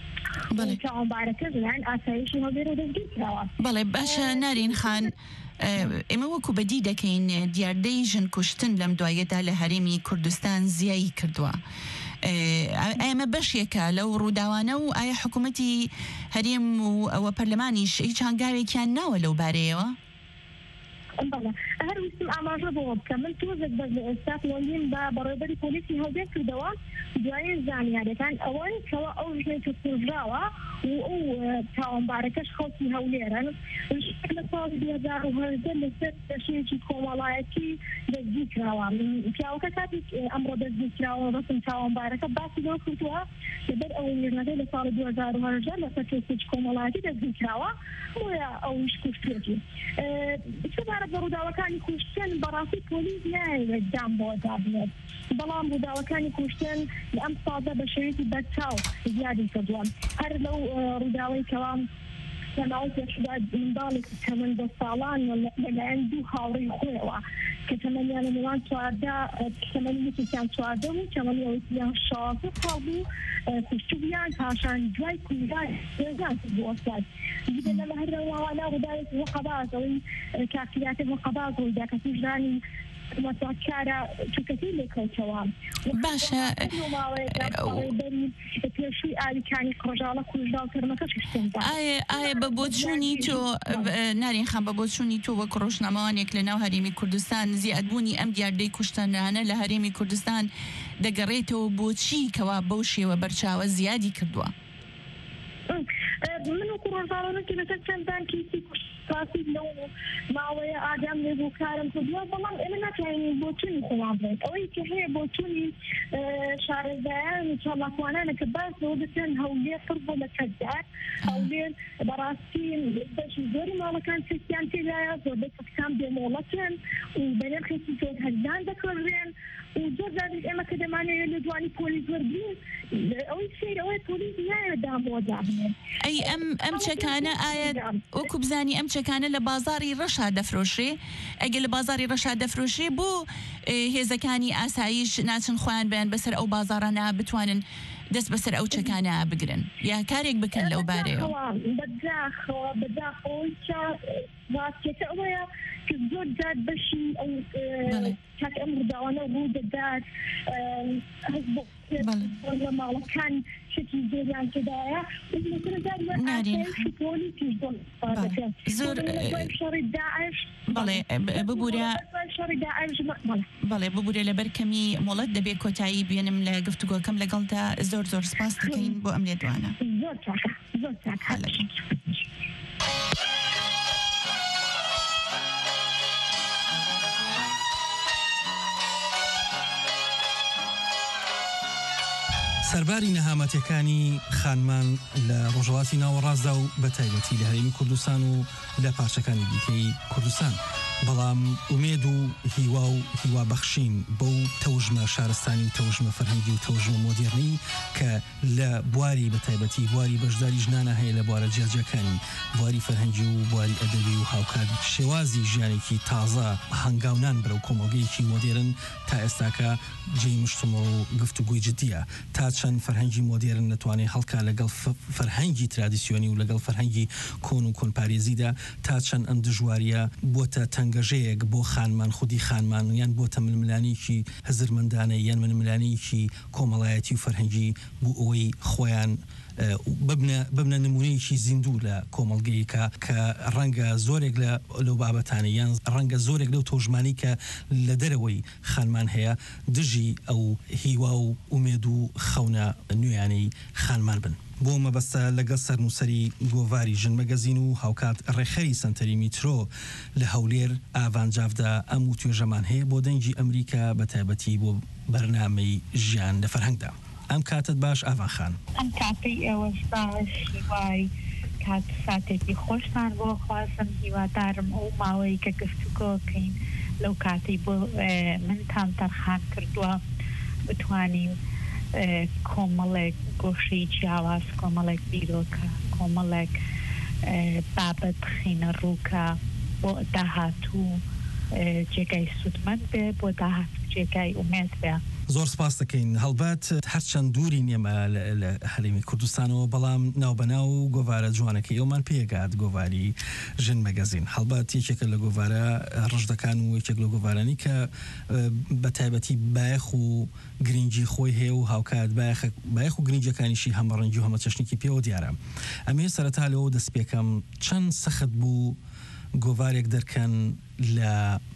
بەڵێ باشە نارین خان ئێمە وەکو بەدی دەکەین دیاردەی ژن کوشتن لەم دوایەدا لە هەرێمی کوردستان زیایی کردووە ئەمە بەشێکە لەو ڕووداوانە و ئایا حکوومەتی هەرێم و ئەوە پەرلەمانیش هیچ هەنگاوێکیان ناوە لەو بارەیەوە؟ هەر ویستم ئاماژە بۆ بکە من تۆزێک بەس لە ئێستا وەلیم بە بەڕێوەبەری پۆلیسی هەڵدێک کردەوە دوایە زانیاریەکان ئەوەن کەەوە ئەو ژنەی کە کوژراوە و ئەو تاوانبارەکەش خەڵکی هەولێرن لە ساڵی دوو هەزار و هەژدە لەسەر بەشێکی کۆمەڵایەتی دەستگیر کراوە پیاوەکە کاتی ئەمڕۆ دەستگیر کراوە ڕستم تاوانبارەکە باسی لەوە کردووە لەبەر ئەو ژنەکەی لە ساڵی دوو هەزار و هەژدە لەسەر کێسێکی کۆمەڵایەتی دەستگیر کراوە بۆیە ئەویش کوشتێتی بە ڕووداوەکانی کوشتن بەڕاستی پۆلیس نایەوێت دام بۆ دابنێت بەڵام ڕووداوەکانی کوشتن لە ئەم سازە بە شێوەیەکی بەرچاو زیادی کردووە هەر لەو ڕووداوەی کەوام لەماوەی پێشدا منداڵێکی تەمەن دە ساڵان لەلایەن دوو هاوڕێی خۆیەوە کە تەمەنیان لە نێوان چواردە تەمەنی یەکێکیان چواردە بوو تەمەنی ئەوەیان شازدە ساڵ بوو کوشتویان پاشان دوای کوژان هێزان بوو ئەستاد دیگە لەمە هەرەوەوانە ڕووداوێکی وەقەباز ئەوەی کاکتیاتی وەقەباز ڕوویدا کە کوژرانی مەساکارە چووکەتی لێکەوتەوە باشە پێشووی ئالیکانی کۆژاڵە کوژدا و تەرمەکە شتن ئایا بە بۆچوونی تۆ نارین خان بە بۆچوونی تۆ وەک ڕۆژنامەوانێک لە ناو هەرێمی کوردستان زیادبوونی ئەم دیاردەی کوشتەنانە لە هەرێمی کوردستان دەگەڕێتەوە بۆچی کەوا بەو شێوە بەرچاوە زیادی کردووە من وەکو ڕۆژاڵەوەکی لەسەر چەندان کیسی کوشتڕاستی لەو ماوەیە ئاگام لێبوو کارم کردووە بەڵام ئێمە ناتوانین بۆچوونی خۆمان بڵێت ئەوەی کە هەیە بۆچوونی شارەزایان و چاڵاکوانانە کە باس لەوە دەکەن هەولێر پڕ بۆ لە کەتدار هەولێر بەڕاستی بەشی زۆری ماڵەکان سێکیان تێدایە زۆربەی کەسان بێمۆڵەتن و بەنرخێکی زۆر هەرزان دەکڕێن و زۆر جارێک ئێمە کە دەمانەوێت لە دوانی پۆلیس وەرگین ئەوەی سیر ئەوەی پۆلیس نایەوێت دام بۆ دابنێت ئەی ئەم ئەم چەکانە ئایا وەکو بزانی ئەم چەکانە لە بازاری ڕەشا دەفرۆشێ ئەگە لە بازاری ڕەشا دەفرۆشێ بۆ هێزەکانی ئاسایش ناچن خۆیان بێن بەسەر ئەو بازارانە بتوانن دەست بەسەر ئەو چەکانە بگرن یا کارێک بکەن لەو بارەیەوە بەداخەوە بەداخەوەی ڕاستیەکە ئەوەیە کە زۆر جار بەشی ئەو چاک ئەم ڕووداوانە ڕوو دەدات لە ماڵەکان شتی زۆریان تێدایە زۆر بەڵێ ببوورە بەڵێ ببوورە لەبەر کەمی مۆڵەت دەبێت کۆتایی بێنم لە گفتوگۆکەم لەگەڵدا زۆر زۆر سپاس دەکەین بۆ ئەم لێدوانە زۆر چاکە زۆر چاکە سەرباری نەهامەتەکانی خانمان لە ڕۆژهەڵاتی ناوەڕاستدا و بە تایبەتی لە هەرێمی کوردستان و لە پارچەکانی دیکەی کوردستان بەڵام ئومێد و هیوا و هیوا بەخشین بەو تەوژمە شارستانی و تەوژمە فەرهەنگی و تەوژمە مۆدێرنی کە لە بواری بە تایبەتی بواری بەشداری ژنانە هەیە لە بوارە جیاجەکانی بواری فەرهەنگی و بواری ئەدەبی و هاوکات شێوازی ژیانێکی تازە هەنگاونان برە و کۆمەڵگەیەکی مۆدێرن تا ئێستاکە جێی مشتمە و گفتوگوی جدیە تا چەند فەرهەنگی مۆدێرن نتوانێت هەڵکا لەگەڵ فەرهەنگی ترادیسیۆنی و لەگەڵ فەرهەنگی کۆن و کۆنپارێزیدا تا چەند ئەم دژواریە بۆتە تەنگەژەیەک بۆ خانمان خودی خانمان یان بۆتە ململانێکی هەزرمەندانە یان ململانێکی کۆمەڵایەتی و فەرهەنگی بوو ئەوەی خۆیان ببنە نمونەیەکی زیندوو لە کۆمەڵگەیەکە کە ڕەنگە زۆرێک لە لەو بابەتانی یان ڕەنگە زۆرێک لەو تۆژمانی کە لە دەرەوەی خانمان هەیە دژی ئەو هیوا و ئومێد و خەونە نوێیانەی خانمان بن. بۆ مەبەستە لەگەڵ سەرنووسەری گۆڤاری ژن مەگەزین و هاوکات ڕێخەری سنتەری میترۆ لە هەولێر ئاڤانجافدا ئەم و توێژەمان هەیە بۆ دەنگی ئەمریکا بە تایبەتی بۆ بەرنامەی ژیان لە فەرهەنگدا. ئەم کاتت باش ئاڤان خان. ئەم کاتی ئێوەش باش هیوای کات ساتێکی خۆشتان بۆ خوازم هیوادارم ئەو ماوەی کە گفتوگۆکەین لەو کاتی بۆ منتان تەرخان کردووە بتوانین کۆمەڵێک گۆشەی جیاواز کۆمەڵێک بیرۆکە کۆمەڵێک بابەت بخینە ڕووکە بۆ داهاتوو جێگای سوودمەند بێ بۆ داهاتوو جێگای ئومێد بێ. زۆر سپاس دەکەین هەڵبەت هەرچەند دووری نیەمە لە هەرێمی کوردستانەوە بەڵام ناوبەناو و گۆڤارە جوانەکە ئێوەمان پێگات گۆڤاری ژن مەگەزین هەڵبەت یەکێکە لە گۆڤارە ڕژدەکان و یەکێک لە گۆڤارانی کە بە تایبەتی بایەخ و گرنگی خۆی هەیە و هاوکات بایەخ و گرنگەکانیشی هەمە ڕەنگی و هەمە چەشنێکی پێوە دیارە. ئەمێ سەرەتا لەوە دەست پێکەم چەند سەخت بوو گۆڤارێک دەرکەن لە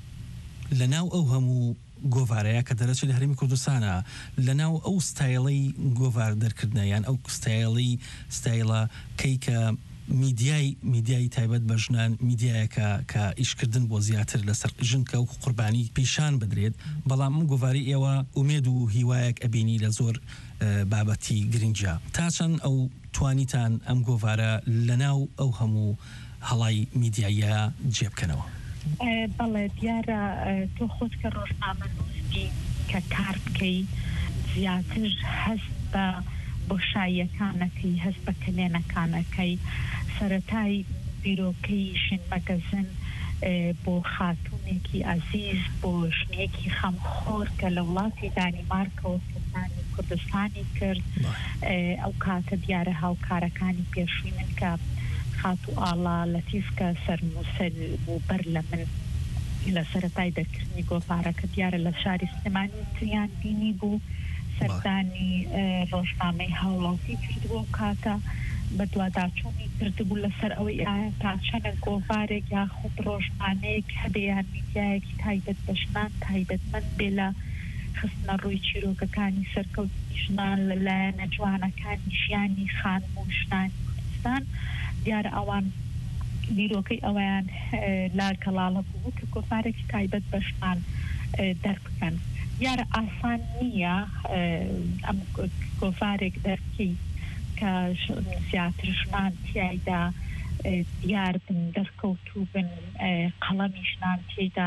لە ناو ئەو هەموو گۆڤارەیە کە دەرەچێت لە هەرێمی کوردستانە لە ناو ئەو ستایڵەی گۆڤار دەرکردنە یان ئەو ستایڵی ستایڵە کەیکە میدیای میدیای تایبەت بە ژنان میدیایەکە کە ئیشکردن بۆ زیاتر لەسەر ژنکە و قوربانی پیشان بدرێت بەڵام ئەم گۆڤاری ئێوە ئومێد و هیوایەک ئەبینی لە زۆر بابەتی گرنگە تا چەند ئەو توانیتان ئەم گۆڤارە لە ناو ئەو هەموو هەڵای میدیایە جێبکەنەوە. بەڵێ دیارە تۆ خۆت کە ڕۆژنامەنووسی کە کار بکەی زیاتر هەست بە بۆشاییەکانەکەی هەست بە کلێنەکانەکەی سەرەتای بیرۆکەی ژن مەگەزین بۆ خاتوونێکی عەزیز بۆ ژنێکی خەمخۆر کە لە وڵاتی دانیمارکەوە سلمانی کوردستانی کرد ئەو کاتە دیارە هاوکارەکانی پێشووی من کە خاتو ئاڵا لەتیفکە سەرنووسەر بوو بەر لە من لە سەرەتای دەرکردنی گۆڤارەکە دیارە لە شاری سلێمانی تریان بینی بوو سەردانی ڕۆژنامەی هاوڵاتی کردبوو کاتە بە دوواداچوونی کردبوو لەسەر ئەوەی ئایا تا چەنە گۆڤارێک یاخود ڕۆژنامەیەک هەبێ یان میدیایەکی تایبەت بە ژنان تایبەتمەند بێ لە خستنە ڕووی چیرۆکەکانی سەرکەوتنی ژنان لەلایەنە جوانەکانی ژیانی خانم و ژنانی کوردستان دیارە ئەوان بیرۆکەی ئەویان لا کەڵاڵە بوو کە گۆڤارێکی تایبەت بە ژنان دەربکەن. دیارە ئاسان نییە ئەم گۆڤارێک دەرکەی کە زیاتر ژنان تیایدا دیار بن دەرکەوتوو بن قەڵەمی ژنان تێیدا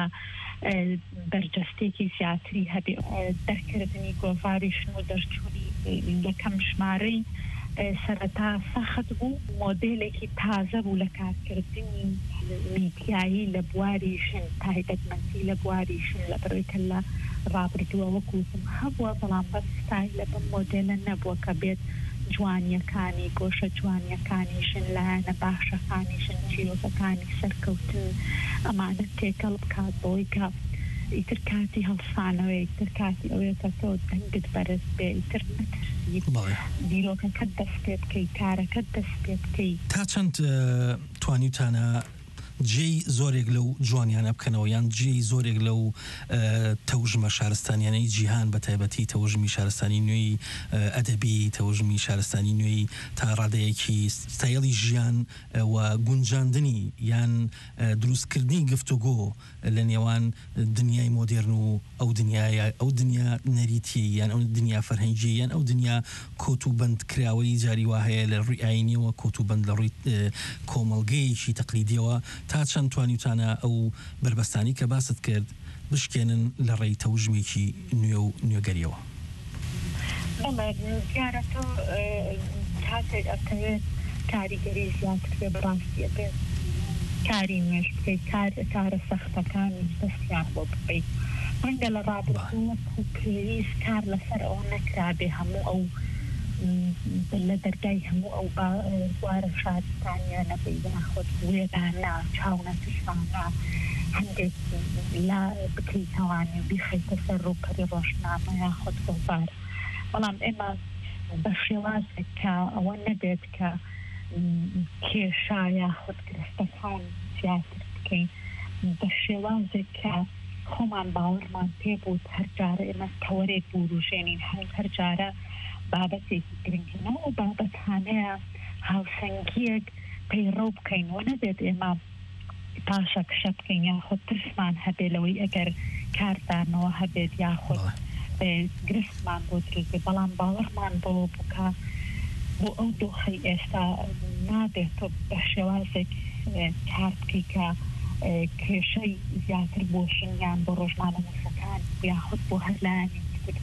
بەرجەستێکی زیاتری هەبێ دەرکردنی گۆڤاری ژن و دەرچوونی یەکەم ژمارەی سەرەتا سەخت بوو مۆدێلێکی تازە بوو لە کارکردنی میدیایی لە بواری ژن تایبەتمەندی لە بواری ژن لە بڕێکە لە ڕابردووە وەکوتم هەبووە بەڵام بە ستایلە بە مۆدێلە نەبووە کە بێت جوانیەکانی گۆشە جوانیەکانی ژن لایەنە باشەکانی ژن چیرۆکەکانی سەرکەوتن ئەمانە تێکەڵ بکات بۆی کە ئیتر کاتی هەڵسانەوە ئیتر کاتی ئەوەیە کە تۆ دەنگت بەرز بێ ئیتر نەترسیت بیرۆکەکەت دەست پێ بکەی کارەکەت دەست پێ بکەی. تا چەند توانیتانە جێی زۆرێک لەو جوانیانە بکەنەوە یان جێی زۆرێک لەو تەوژمە شارستانیانەی جیهان بە تایبەتی تەوژمی شارستانی نوێی ئەدەبی تەوژمی شارستانی نوێی تا ڕادەیەکی ستایڵی ژیان و گونجاندنی یان دروستکردنی گفتوگۆ لە نێوان دنیای مۆدێرن و ئەو دنیای ئەو دنیا نەریتی یان ئەو دنیا فەرهەنگی یان ئەو دنیا کۆت و بەندکراوەی جاری وا هەیە لە ڕووی ئاینیەوە کۆت و بەند لە ڕووی کۆمەڵگەیەکی تەقلیدیەوە تا چەند توانیتانە ئەو بربەستانی کە باست کرد بشکێنن لە ڕێی تەوژمێکی نوێ و نوێگەریەوە. دیارە تۆ کاتێک ئەکەوێت کاریگەری زیاتر بێ بڕاستیە بێت کاری نوێش بکەیت کارە سەختەکانی دەستیان بۆ بکەیت ڕەنگە لە ڕابردووە پێویست کار لەسەر ئەوە نەکرابێ هەموو ئەو لە دەرگای هەموو ئەو بوارە شارستانیە نەبێ یاخۆت وێدانە چاونە تشانە هەندێک لا بکەیتەوانی و بیخەیتە سەر ڕووپەری ڕۆژنامە یاخۆت گۆڤار بەڵام ئێمە بە شێوازێک کە ئەوە نەبێت کە کێشایە خودگرفتەکان زیاتر بکەین بە شێوازێک کە خۆمان باوەڕمان پێ بوو هەرجارە ئێمە تەوەرێک بوروژێنین هەرجارە بابەتێکی گرنگینەوە و بابەتانەیە هاوسەنگیەک پەیڕەو بکەینەوە نەبێت ئێمە پاشە کشە بکەین یاخۆ ترسمان هەبێ لەوەی ئەگەر کاردانەوە هەبێت یاخۆ گرفتمان بۆ دروست بەڵام باوەڕمان بۆ بکە بۆ ئەو دۆخی ئێستا نابێتۆ بە شێوازێک کار بکەی کە کێشەی زیاتر بۆشنیان بۆ ڕۆژنامە نووسەکان یاخود بۆ هەر لایەنی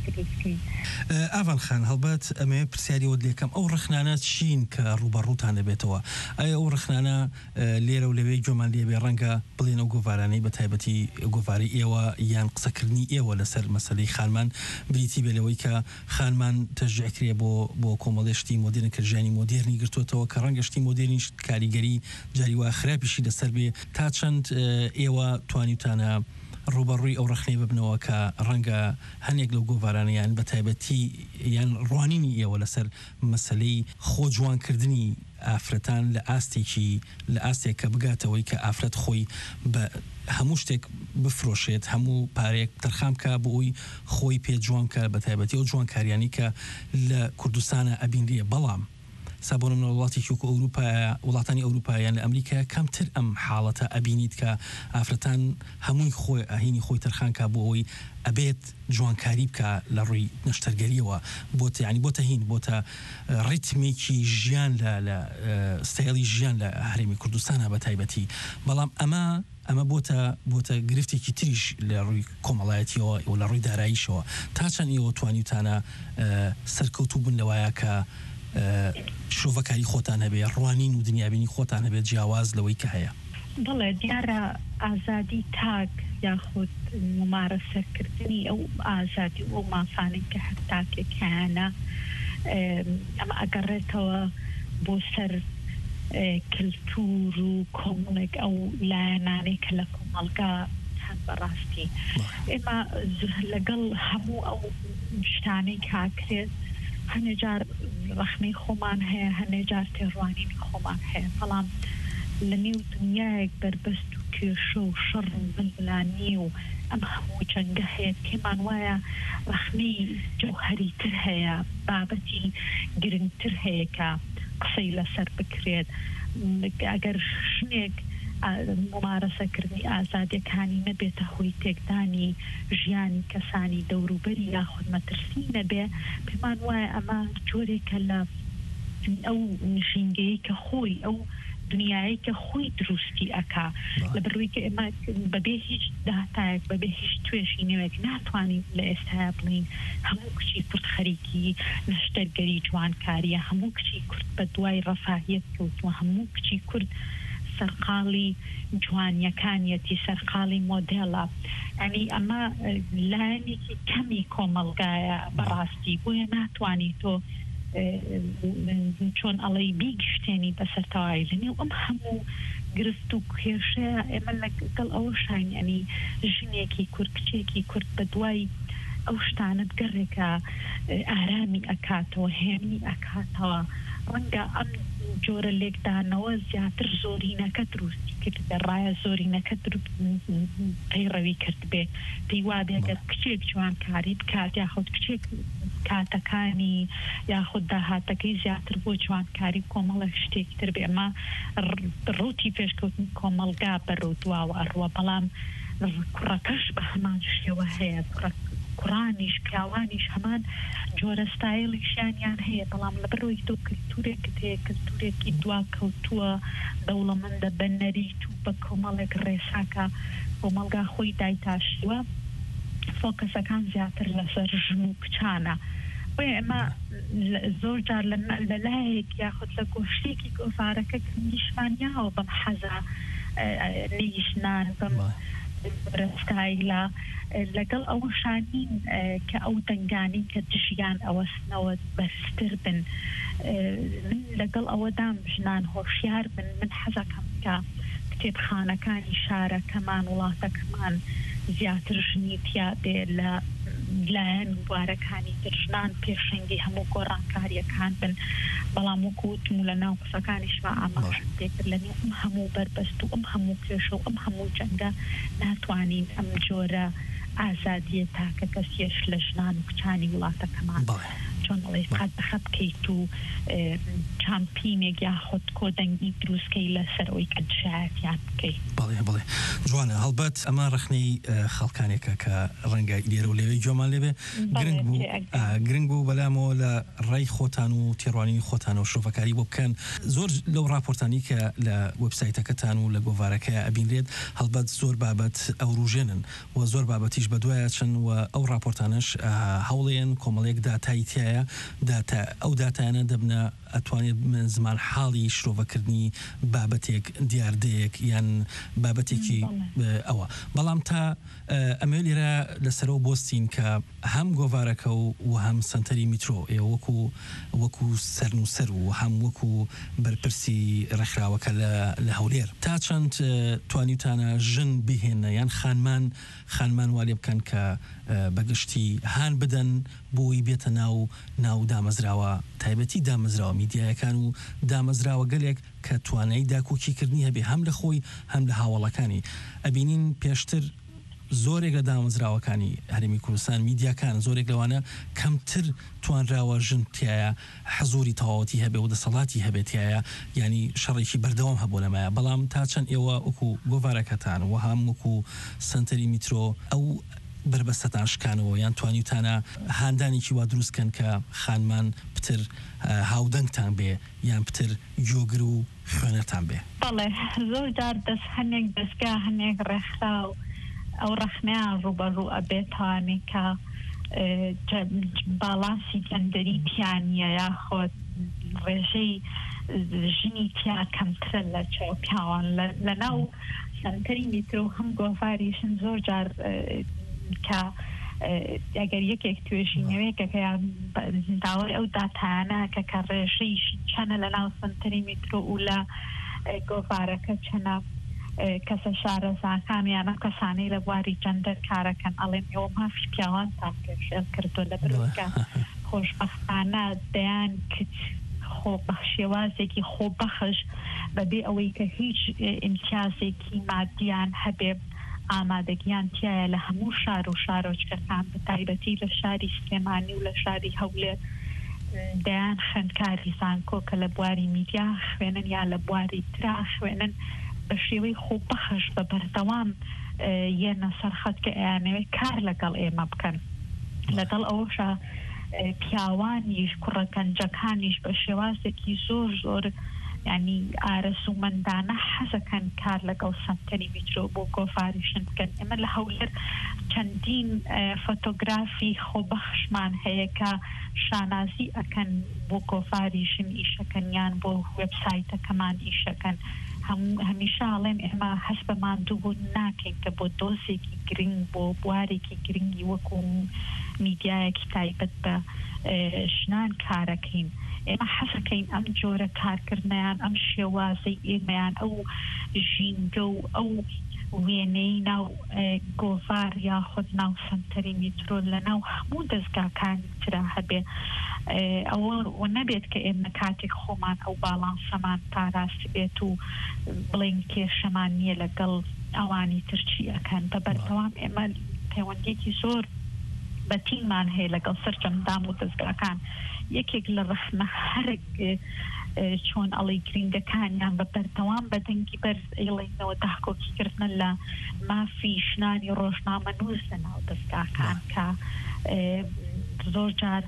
ئاڤان خان هەڵبەت ئەمێ پرسیاریەوە لێکەم ئەو ڕخنانە چین کە ڕوبەڕووتان دەبێتەوە ئایا ئەو ڕخنانە لێرە و لەوەی جۆمان لێبێ ڕەنگە بڵێن ئەو گۆڤارانەی بە تایبەتی گۆڤاری ئێوە یان قسەکردنی ئێوە لەسەر مەسەلەی خانمان بریتی بێلەوەی کە خانمان تەشجیعکرێ بۆ بۆ کۆمەڵێشتی مۆدرن کە ژیانی مۆدرنی گرتوێتەوە کە ڕەنگەشتی مۆدرنیش کاریگەری جاری وا خراپیشی لەسەر بێ تا چەند ئێوە توانیتانە ڕوبەڕووی ئەو ڕخنەی ببنەوە کە ڕەنگە هەنێک لەو گۆڤارانەیان بە تایبەتی یان ڕوانینی ئێوە لەسەر مەسلەی خۆ جوانکردنی ئافرەتان لە ئاستێکی لە ئاستێک کە بگاتەوەی کە ئافرەت خۆی بە هەموو شتێک بفرۆشێت هەموو پارێک تەرخام کا بۆ ئەوی خۆی پێ جوانکە بە تایبەتی ئەو جوانکاریانی کە لە کوردستانە ئەبینریە بەڵام سابۆنم وڵاتێکی وەکو ئەوروپا وڵاتانی ئەوروپایان لە ئەمریکا کەمتر ئەم حاڵەتە ئەبینیت کە ئافرەتان هەمووی خۆی ئاهینی خۆی تەرخانکە بۆ ئەوەی ئەبێت جوانکاری بکە لە ڕووی نەشتەرگەریەوە بۆتە ینی بۆتە هین بۆتە ڕیتمێکی ژیان لە ستایلی ژیان لە هەرێمی کوردستانە بە تایبەتی بەڵام ئەمە ئەمە بۆتە بۆتە گرفتێکی تریش لە ڕووی کۆمەڵایەتیەوە و لە ڕووی داراییشەوە تا چەند ئێوە توانیتانە سەرکەوتوو بوون لەوایە کە شۆڤەکاری خۆتان هەبێ ڕوانین و دنیابینی خۆتان هەبێت جیاواز لەوەی کە هەیە بڵێ دیارە ئازادی تاک یاخود ممارەسەکردنی ئەو ئازادی ئەو مافانێک کە هەر تاکێکیانە ئەمە ئەگەڕێتەوە بۆ سەر کلتور و کۆمەڵێک ئەو لایەنانەی کە لە کۆمەڵگا هەن بەڕاستی ئێمە لەگەڵ هەموو ئەو شتانەی کاکرێت هەنێ جار ڕخنەی خۆمان هەیە هەنێ جار تێڕوانینی خۆمان هەیە بەڵام لە نێو دنیایەک بربەست و کێشە و شەڕ و بلبلانی و ئەم هەموو جەنگە هەیە پێمان وایە ڕخنەی جەوهەریتر هەیە بابەتی گرنگتر هەیە کە قسەی لەسەر بکرێت ئەگەر شنێک ممارەسەکردنی ئازادیەکانی نەبێتە هۆی تێکدانی ژیانی کەسانی دەوروبەری یاخود مەترسی نەبێ پێمان وایە ئەمە جۆرێکە لە ئەو نشینگەیە کە خۆی ئەو دنیایی کە خۆی دروستی ئەکا لە بڕووی کە ئێمە بەبێ هیچ داهاتایەک بەبێ هیچ توێژی نوێک ناتوانین لە ئێستا بڵین هەموو کچی کورد خەریکی نەشتەرگەری جوانکاریە هەموو کچی کورد بە دوای ڕەفاهیەت کەوتووە هەموو کچی کورد سەرقاڵی جوانیەکانیەتی سەرقاڵی مۆدێڵە ئەنی ئەمە لایەنێکی کەمی کۆمەڵگایە بەڕاستی بۆیە ناتوانی تۆ چۆن ئەڵەی بیگشتێنی بەسەرتەوای لەنێو ئەم هەموو گرفت و کێشەیە ئێمە لەگەڵ ئەوە شاینیانی ژنێکی کورد کچێکی کورد بە دوای ئەو شتانت گەڕێکە ئارامی ئەکاتەوە هێنی ئەکاتەوە ڕەنگە ئەم جۆرە لێکدانەوە زیاتر زۆرینەکە دروستی کردە ڕایە زۆرینەکە پەیڕەوی کرد بێ پێی وابێگەر کچێک جوانکاری بکات یاخود کچێک کاتەکانی یاخود داهاتەکەی زیاتر بۆ جوانکاری کۆمەڵە شتێکی تر بێ ئەمە ڕوتی پێشکەوتنی کۆمەڵگا بەڕوودواوە ئەڕوە بەڵام کوڕەکەش بە هەمان شێوە هەیە کوڕانیش پیاوانیش هەمان جۆرە ستایڵیشیانیان هەیە بەڵام لە بەرەوەی تۆ کلتورێکت هەیە کلتورێکی دوا کەوتووە دەوڵەمەندە بە نەریت و بە کۆمەڵێک ڕێساکە کۆمەڵگا خۆی دایتاشیوە فۆکەسەکان زیاتر لەسەر ژن و کچانە بۆیە ئێمە زۆر جار لە لایەک یاخود لە گۆشتێکی گۆڤارەکە گرنگیشمانیاوە بەم حەزە لیشنان بەم ستایلە لەگەڵ ئەوە شانین کە ئەو دەنگانی کە دژیان ئەوەستنەوە بەستر بن من لەگەڵ ئەوەدام ژنان هۆشیار بن من حەزەکەم کە کتێبخانەکانی شارەکەمان وڵاتەکەمان زیاتر ژنی تیا بێ لە لایەن بوارەکانی ترژنان پێشنگی هەموو گۆڕانکاریەکان بن بەڵام وەکوتم لە ناو قسەکانیشما ئاماژەم پێکرد لە نێو ئەم هەموو بەربەست و ئەم هەموو کێشە و ئەم هەموو جەنگە ناتوانین ئەم جۆرە ئازادیە تاکە کەسیش لە ژنان و کچانی وڵاتەکەمان چۆن ئەڵێ قەت بەخەت بکەیت و چامپینێک یاخۆت کۆدەنگی دروستکەی لەسەرەوەی کە دژایەتیان بکەیت. بەڵێ بڵێ جوانە هەڵبەت ئەمە ڕخنەی خەڵکانێکە کە ڕەنگە لێرە و لێوەی جۆمان لێبێ گرنگ بوو گرنگ بوو بەلامەوە لە ڕێی خۆتان و تێڕوانی خۆتان و شۆفەکاری بۆ بکەن. زۆر لەو راپۆرتانی کە لە وبسایتەکەتان و لە گۆڤارەکە ئەبینرێت هەڵبەت زۆر بابەت ئەو ڕوژێنن و زۆر بابەتیش بەدوایە چن و ئەو راپۆرتانش هەوڵێن کۆمەڵێک داتایی تایە داتا ئەو داتانە دەبنە ئەتوانێت زمان حاڵی شرۆڤەکردنی بابەتێک دیاردەیەک یان بابەتێکی ئەوە بەڵام تا ئەمە لێرە لەسەرەوە بۆستین کە هەم گۆڤارەکە و هەم سنتەری میترۆ ئێ وەکو وەکو سەرنووسەر و هەم وەکو بەرپرسی ڕێکخراوەکە لە هەولێر تا چەند توانیتانە ژن بهێنە یان خانمان خانمان والێ بکەن کە بەگشتی هان بدەن بۆی بێتە ناو ناو دامەزراوە تایبەتی دامەزراوە میدیایەکان و دامەزراوە گەلێک کە توانایی داکۆکیکردنی هەبێ هەم لە خۆی هەم لە هاوڵەکانی ئەبینین پێشتر زۆرێک لە دامەزراوەکانی هەرێمی کوردستان میدیاکان زۆرێک لەوانە کەمتر توانراوە ژن تایە حەزوری تەواوەتی هەبێ و دەسەڵاتی هەبێتایە ینی شەڕێکی بەردەوام هەبوو لەمایە بەڵام تا چەند ئێوە وەکو گۆڤارەکەتان و هەم وەکو سنتەری میترۆ ئەو بربەستەتان شکانەوە یان توانیتانە هاندانێکی وا دروستکەن کە خانمان پتر هاودەنگتان بێ یان پتر جۆگر و خوێنەتان بێ. بەڵێ زۆر جار دەست هەنێک دەستگا هەنێک ڕێکخرا و ئەو ڕەخنەیان ڕوبەڕوو ئەبێتوانی کە باڵانسی جەندەری پیانە یاخۆت ڕێژەی ژنی تیا کەمترە لە چاو پیاوان لە ناو سنتەری میترۆ هەم گۆڤاریشن زۆر جار کە ئەگەر یەکێک توێژینەوەیەکەکەیان داوای ئەو داتانە کە کە ڕێژەی چەنە لە ناو سنتەری میترۆ و لە گۆڤارەکە چەنە کەسە شارەزاکانیان ئەم کەسانەی لە بواری جەندەر کارەکەن ئەڵێن ئێوە مافی پیاوان تاکەشێت کردو لە بروکە خۆشبەختانە دەیان کچ خۆ بەخشێوازێکی خۆبەخش بەبێ ئەوەی کە هیچ ئیمتیازێکی مادیان هەبێ ئامادەگیان تایە لە هەموو شار و شارۆچکەکان بە تایبەتی لە شاری سلێمانی و لە شاری هەولێر دەیان خوێندکاری زانکۆ کە لە بواری میدیا خوێنن یا لە بواری ترا خوێنن بە شێوەی خۆبەخش بە بەردەوام یەنە سەرخەت کە ئەیانەوێت کار لەگەڵ ئێمە بکەن لەگەڵ ئەوەشە پیاوانیش کوڕەکەنجەکانیش بە شێوازێکی زۆر زۆر ینی ئارەسومەندانە حەزەکەن کار لەگەڵ سنتەری میترۆ بۆ گۆڤاریشن بکەن. ئێمە لە هەولێر چەندین فۆتۆگرافی خۆبەخشمان هەیە کە شانازی ئەکەن بۆ گۆڤاریشن ئیشەکەن یان بۆ وێبسایتەکەمان ئیشەکەن هەمیشە ئاڵێن ئێمە هەست بە ماندوو ناکەین کە بۆ دۆزێکی گرنگ بۆ بوارێکی گرنگی وەکو میدیایەکی تایبەت بە ژنان کارەکەین. ئێمە حەزەکەین ئەم جۆرە کارکردنیان ئەم شێوازەی ئێمەیان ئەو ژینگە و ئەو وێنەی ناو گۆڤار یاخود ناو سنتەری میترۆ لە ناو هەموو دەستگاکانی ترا هەبێ ئەوە نەبێت کە ئێمە کاتێک خۆمان ئەو باڵانسەمان پاراست بێت و بڵێن کێشەمان نییە لەگەڵ ئەوانی ترچی ئەکەن بە بەردەوام ئێمە پەیوەندێکی زۆر بەتیمان هەیە لەگەڵ سەرجەمدام و دەستگاکان یەکێک لە ڕخنە هەرێک چۆن ئەڵی گرنگەکانیان بە بەردەوام بە دەنگی بەرز ئەیڵێنەوە داهکۆکیکردنە لە مافی ژنانی ڕۆژنامە نووس لە ناو دەستگاکان کە زۆر جار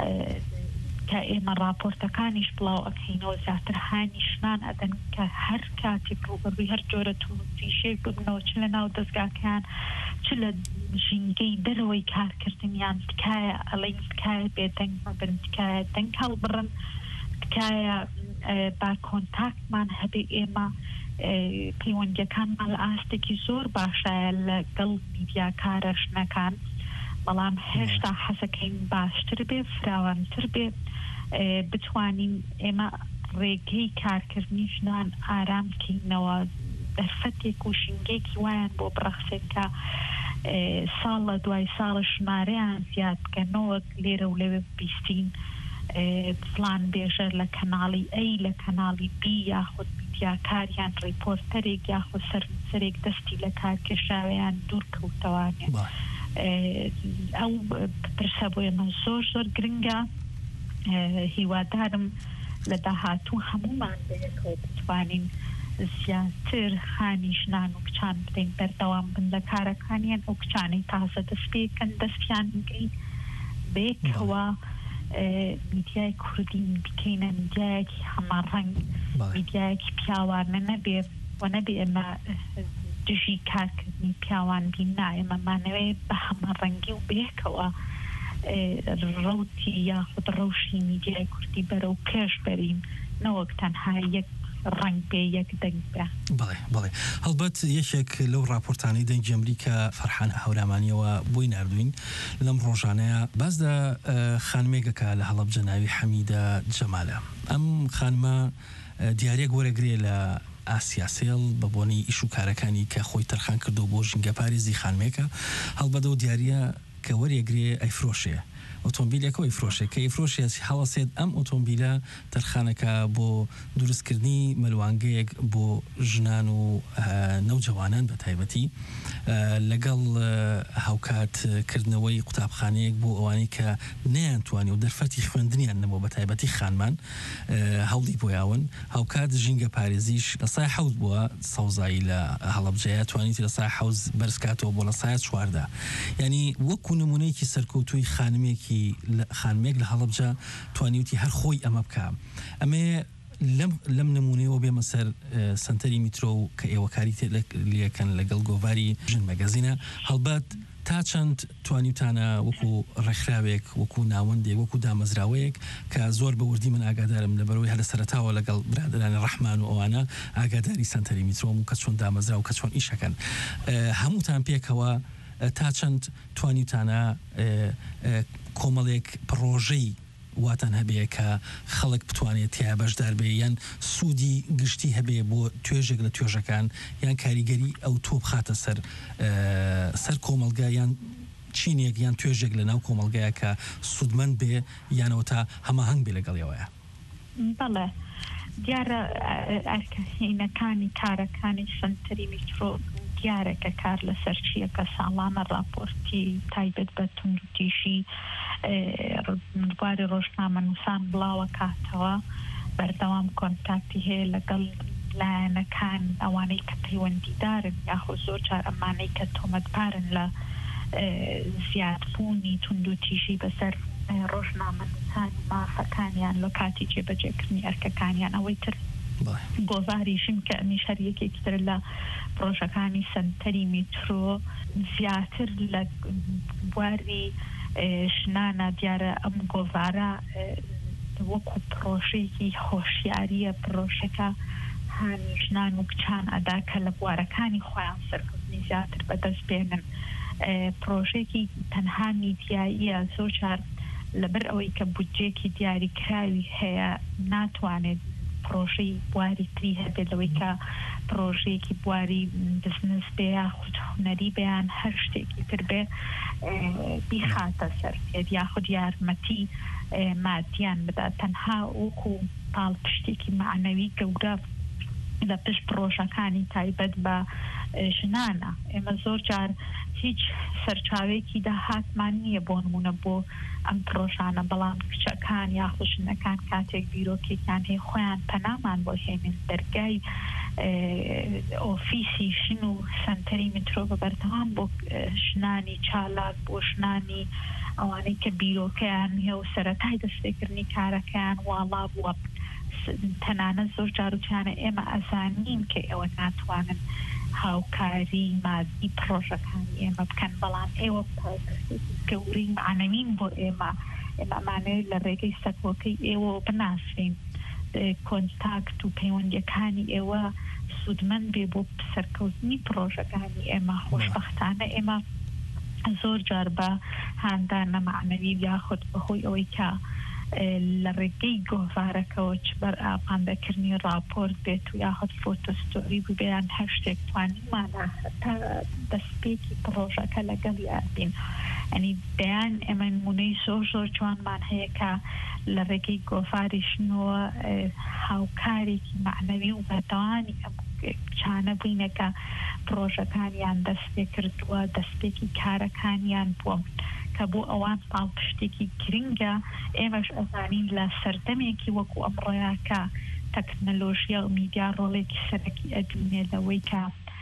کە ئێمە راپۆرتەکانیش بڵاو ئەکەینەوە زیاتر هانی ژنان ئەدەن کە هەر کاتێک ڕوبەڕووی هەر جۆرە تووتیشێک ببنەوە چ لە ناو دەستگاکان چ لە ژینگەی دەرەوەی کارکردنیان تکایە ئەڵێن تکایە بێدەنگ مەبن تکایە دەنگ هەڵبڕن تکایە با کۆنتاکتمان هەبێ ئێمە پەیوەندیەکانمان لە ئاستێکی زۆر باشایە لەگەڵ میدیاکارە ژنەکان بەڵام هێشتا حەزەکەین باشتر بێ فراوانتر بێ بتوانین ئێمە ڕێگەی کارکردنی ژنان ئارام بکەینەوە دەرفەتێک و شینگێکی وایان بۆ بڕەخسێت کە ساڵە دوای ساڵە ژمارەیان زیاد بکەنەوە لێرە و لەوێ بیستین فلان بێژەر لە کەناڵی ئەی لە کەناڵی بی یاخود میدیاکاریان ڕیپۆرتەرێک یاخود سەرنووسەرێک دەستی لە کارکێشاویان دوور کەوتەوانێ ئەو پرسە بۆ ئێمە زۆر زۆر گرنگە هیوادارم لە داهاتوو هەمومان بەیەکەوە بتوانین زیاتر خانی ژنان و کچان بدەین بەردەوام بن لە کارەکانیان ئەو کچانەی تازە دەست پێکەن دەستیان بگرین بێکەوە میدیای کوردی بکەینە میدیایەکی هەماڕەنگ میدیایەکی پیاوانە نەبێ و نەبێ ئێمە دژی کارکردنی پیاوان بین نا ئێمەمانەوێ بە هەماڕەنگی و بێکەوە ڕەوتی یاخود ڕەوشی میدیای کوردی بەرەو پێش بەرین نەوەک تەنها یەک ڕنگ بێ یەک دەنگ بێ. بەڵێ بەڵێ هەڵبەت یەکێک لەو راپۆرتانی دەنگی ئەمریکا فەرحان هەورامانیەوە بۆی نردوین لەم ڕۆژانەیە بازدا خانمێکەکە لە هەڵەبجە ناوی حەمیدە جەمالە. ئەم خانمە دیارێک وەرەگرێ لە ئاسیاسێڵ بە بۆنی ئیش و کارەکانی کە خۆی تەرخان کردو بۆ ژینگە پارێزی خانمێکە هەڵبەدە و دیارە کە وەرێگرێ ئەیفرۆشێ ئۆتۆمبیلەکە ئەیفرۆشێ کە ئیفرۆشی هەڵەسێت ئەم ئۆتۆمبیلە تەرخانەکە بۆ دروستکردنی مەلوانگەیەک بۆ ژنان و نەوجەوانان بە تایبەتی لەگەڵ هاوکاتکردنەوەی قوتابخانەیەک بۆ ئەوانەی کە نەیانتوانی و دەرفەتی خوێندنیان نەبوو بە تایبەتی خانمان هەوڵی بۆیاون هاوکات ژینگە پارێزیش لە سای حەوت بووە سەوزایی لە هەڵەبجەیە توانیتی لە سای حەوت بەرزکاتەوە بۆ لە سایە چواردا ینی وەکو نمونەیەکی سەرکەوتووی خانمێکی خانمێک لە هەڵەبجە توانیوتی هەر خۆی ئەمە بکە ئەمێ لەم نمونەوە بێمە سەر سنتەری میترۆ و کە ئێوەکاری لەکەن لەگەڵ گۆڤاری ژن مەگەزینە هەڵبەت تا چەند توانیوتانە وەکو ڕێکخراوێک وەکو ناوەندێک وەکو دامەزراوەیەک کە زۆر بە وردی من ئاگادارم لەبەرەوەی هەر لە سەرەتاوە لەگەڵ برادرانی ڕەحمان و ئەوانە ئاگاداری سنتەری میترۆم و کە چۆن دامەزرا و کە چۆن ئیشەکەن هەمووتان پێکەوە تا چەند توانیوتانە کۆمەڵێک پرۆژەی واتان هەبێ کە خەڵک بتوانێت تیا بەشدار بێ یان سوودی گشتی هەبێ بۆ توێژێک لە توێژەکان یان کاریگەری ئەو تۆ بخاتە سەر سەر کۆمەلگا یان چینێک یان توێژێک لە ناو کۆمەلگایە کە سوودمەند بێ یانەوە تا هەماهەنگ بێ لەگەڵیەوەیە. بەڵێ دیارە ئەرکەهینەکانی کارەکانی سنتەری میترۆ دیارەکە کار لە سەرچیەکە ساڵانە راپۆرتی تایبەت بە توندوتیژی بواری ڕۆژنامە نووسان بڵاوە کاتەوە بەردەوام کۆنتاکتی هەیە لەگەڵ لایەنەکان ئەوانەی کە پەیوەندیدارن یاخۆ زۆر جار ئەمانەی کە تۆمەتبارن لە زیادبوونی توندوتیژی بەسەر ڕۆژنامە نووسان مافەکانیان لە کاتی جێبەجێکردنی ئەرکەکانیان ئەوەی تر گۆڤاریشم کە ئەمیش هەر یەکێکتر لە پرۆژەکانی سنتەری میترۆ زیاتر لە بواری ژنانە دیارە ئەم گۆڤارە وەکو پرۆژەیەکی هۆشیاریە پرۆژەکە هانی ژنان و کچان ئەدا کە لە بوارەکانی خۆیان سەرکەوتنی زیاتر بەدەست بێنن پرۆژێکی تەنها میدیاییە زۆر جار لەبەر ئەوەی کە بودجێکی دیاریکراوی هەیە ناتوانێت پرۆژەی بواری تری هەبێت لەوەی کە پرۆژەیەکی بواری بزنس بێ یاخود هونەری بەیان هەر شتێکی تر بێ بیخاتە سەر یاخود یارمەتی مادیان بدات تەنها وەکو پاڵ پشتێکی معنەوی گەورە لە پشت پرۆژەکانی تایبەت بە ژنانە ئێمە زۆر جار هیچ سەرچاوێکی داهاتمان نییە بۆ نمونە بۆ ئەم پرۆژانە بەڵام کچەکان یاخود ژنەکان کاتێک بیرۆکێکیان هەیە خۆیان پەنامان بۆ هێنن دەرگای ئۆفیسی ژن و سنتەری میترۆ بەبەردەوام بۆ ژنانی چالاک بۆ ژنانی ئەوانەی کە بیرۆکەیان هەیە و سەرەتای دەستێکردنی کارەکەیان واڵا بووە تەنانە زۆر جاروچانە ئێمە ئەزانین کە ئێوە ناتوانن هاوکاری مادی پرۆژەکانی ئێمە بکەن بەڵام ئێوە گەوری معنەوین بۆ ئێمە ئێمەمانەوێت لە ڕێگەی سەکۆکەی ئێوە بناسین کۆنتاکت و پەیوەندیەکانی ئێوە سوودمەند بێ بۆ سەرکەوتنی پرۆژەکانی ئێمە خۆشبەختانە ئێمە زۆر جار بە هاندانە معنەوی یاخود بەهۆی ئەوەی کە لە ڕێگەی گۆڤارەکەەوە چ بەر ئاپاندەکردنی راپۆرت بێت و یاخود فۆتۆستۆری ببیان هەر شتێک توانیمانە تا دەستپێکی پرۆژەکە لەگەڵ یابین ئەنی دەیان ئێمە نمونەی زۆر زۆر جوانمان هەیە کە لە ڕێگەی گۆڤاریشنەوە هاوکارێکی معنەوی و بەتەوانی چانە بووینەکە پرۆژەکانیان دەستپێ کردووە دەستپێکی کارەکانیان بووە کە بۆ ئەوان پاڵ پشتێکی گرنگە ئێمەش ئەزانین لە سەردەمێکی وەکو ئەمڕۆیاکە تەکنەلۆژیا و میدیا ڕۆڵێکی سەرەکی ئەدمێ لەوەی کە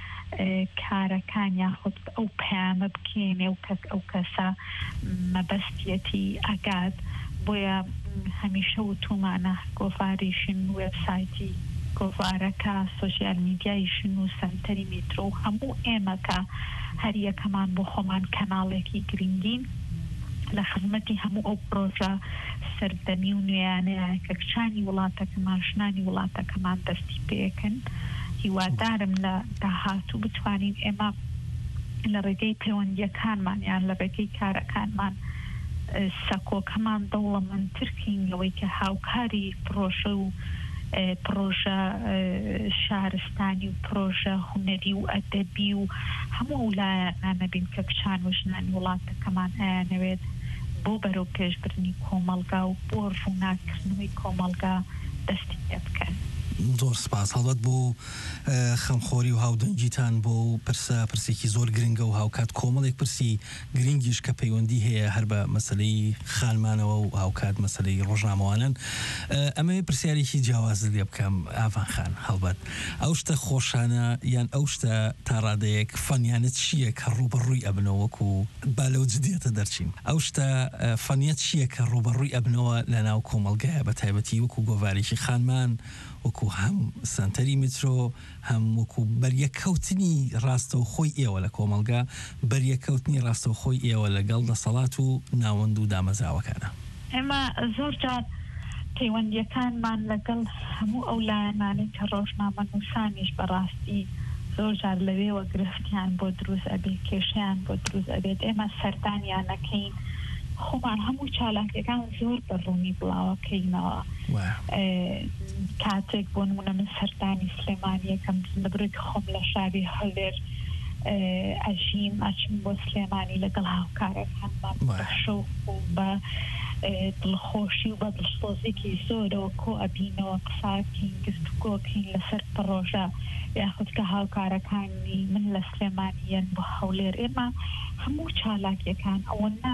کارەکان یاخود ئەو پەیامە بکێنێ و ئەو کەسە مەبەستیەتی ئەگات بۆیە هەمیشە وتومانە گۆڤاریشن وێبسایتی گۆڤارەکە سۆشیال میدیایشن و سنتەری میترۆ و هەموو ئێمەکە هەر یەکەمان بۆ خۆمان کەناڵێکی گرنگین لە خزمەتی هەموو ئەو پرۆژە سەردەمی و نوێیانەیە کە کچانی وڵاتەکەمان ژنانی وڵاتەکەمان دەستی پێکەن هیوادارم لە داهاتوو بتوانین ئێمە لە ڕێگەی پەیوەندیەکانمان یان لە ڕێگەی کارەکانمان سەکۆکەمان دەوڵەمەندترکین لەوەی کە هاوکاری پرۆژە و پرۆژە شارستانی و پرۆژە هونەری و ئەدەبی و هەموو لایەنانە بین کە کچان و ژنانی وڵاتەکەمان ئەیانەوێت بۆ بەرەو پێشبردنی کۆمەڵگا و بۆ ڕووناکردنەوەی کۆمەڵگا دەستی پێ بکەن. زۆر سپاس هەڵبەت بۆ خەمخۆری و هاودەنگیتان بۆ پرسە پرسێکی زۆر گرنگە و هاوکات کۆمەڵێک پرسی گرنگیش کە پەیوەندی هەیە هەر بە مەسلەی خانمانەوە و هاوکات مەسلەی ڕۆژنامەوانن ئەمە پرسیارێکی جیاواز لێ بکەم ئاڤان خان هەڵبەت ئەو شتە خۆشانە یان ئەو شتە تا ڕادەیەک فەنیانت چییە کە ڕوبەڕووی ئەبنەوەک و با لەو جدیەتە دەرچین ئەو شتە فەنیەت چییە کە ڕوبەڕووی ئەبنەوە لە ناو کۆمەڵگایە بە تایبەتی وەکو گۆڤارێکی خانمان وەکو هەم سنتەری میترۆ هەم وەکو بەریەکەوتنی ڕاستە و خۆی ئێوە لە کۆمەڵگا بەریەکەوتنی ڕاستە و خۆی ئێوە لەگەڵ دەسەڵات و ناوەند و دامەزراوەکانە ئێمە زۆر جار پەیوەندیەکانمان لەگەڵ هەموو ئەو لایەنانەی کە ڕۆژنامە نووسانیش بەڕاستی زۆر جار لەوێوە گرفتیان بۆ دروست ئەبێ کێشیان بۆ دروست ئەبێت ئێمە سەردانیان نەکەین خۆمان هەموو چالاکیەکان زۆر بەڕوونی بڵاوەکەینەوە کاتێک بۆ نمونە من سەردانی سلێمانی یەکەم لەبرێک خۆم لە شاری هەولێر ئەژیم ئەچم بۆ سلێمانی لەگەڵ هاوکارەکانمان بە شەوق و بە دڵخۆشی و بە دڵسۆزێکی زۆرەوە کۆ ئەبینەوە قساکین گفتوگۆکین لەسەر پرۆژە یاخود کە هاوکارەکانی من لە سلێمانیەن بۆ هەولێر ئێمە هەموو چالاکیەکان ئەوەنە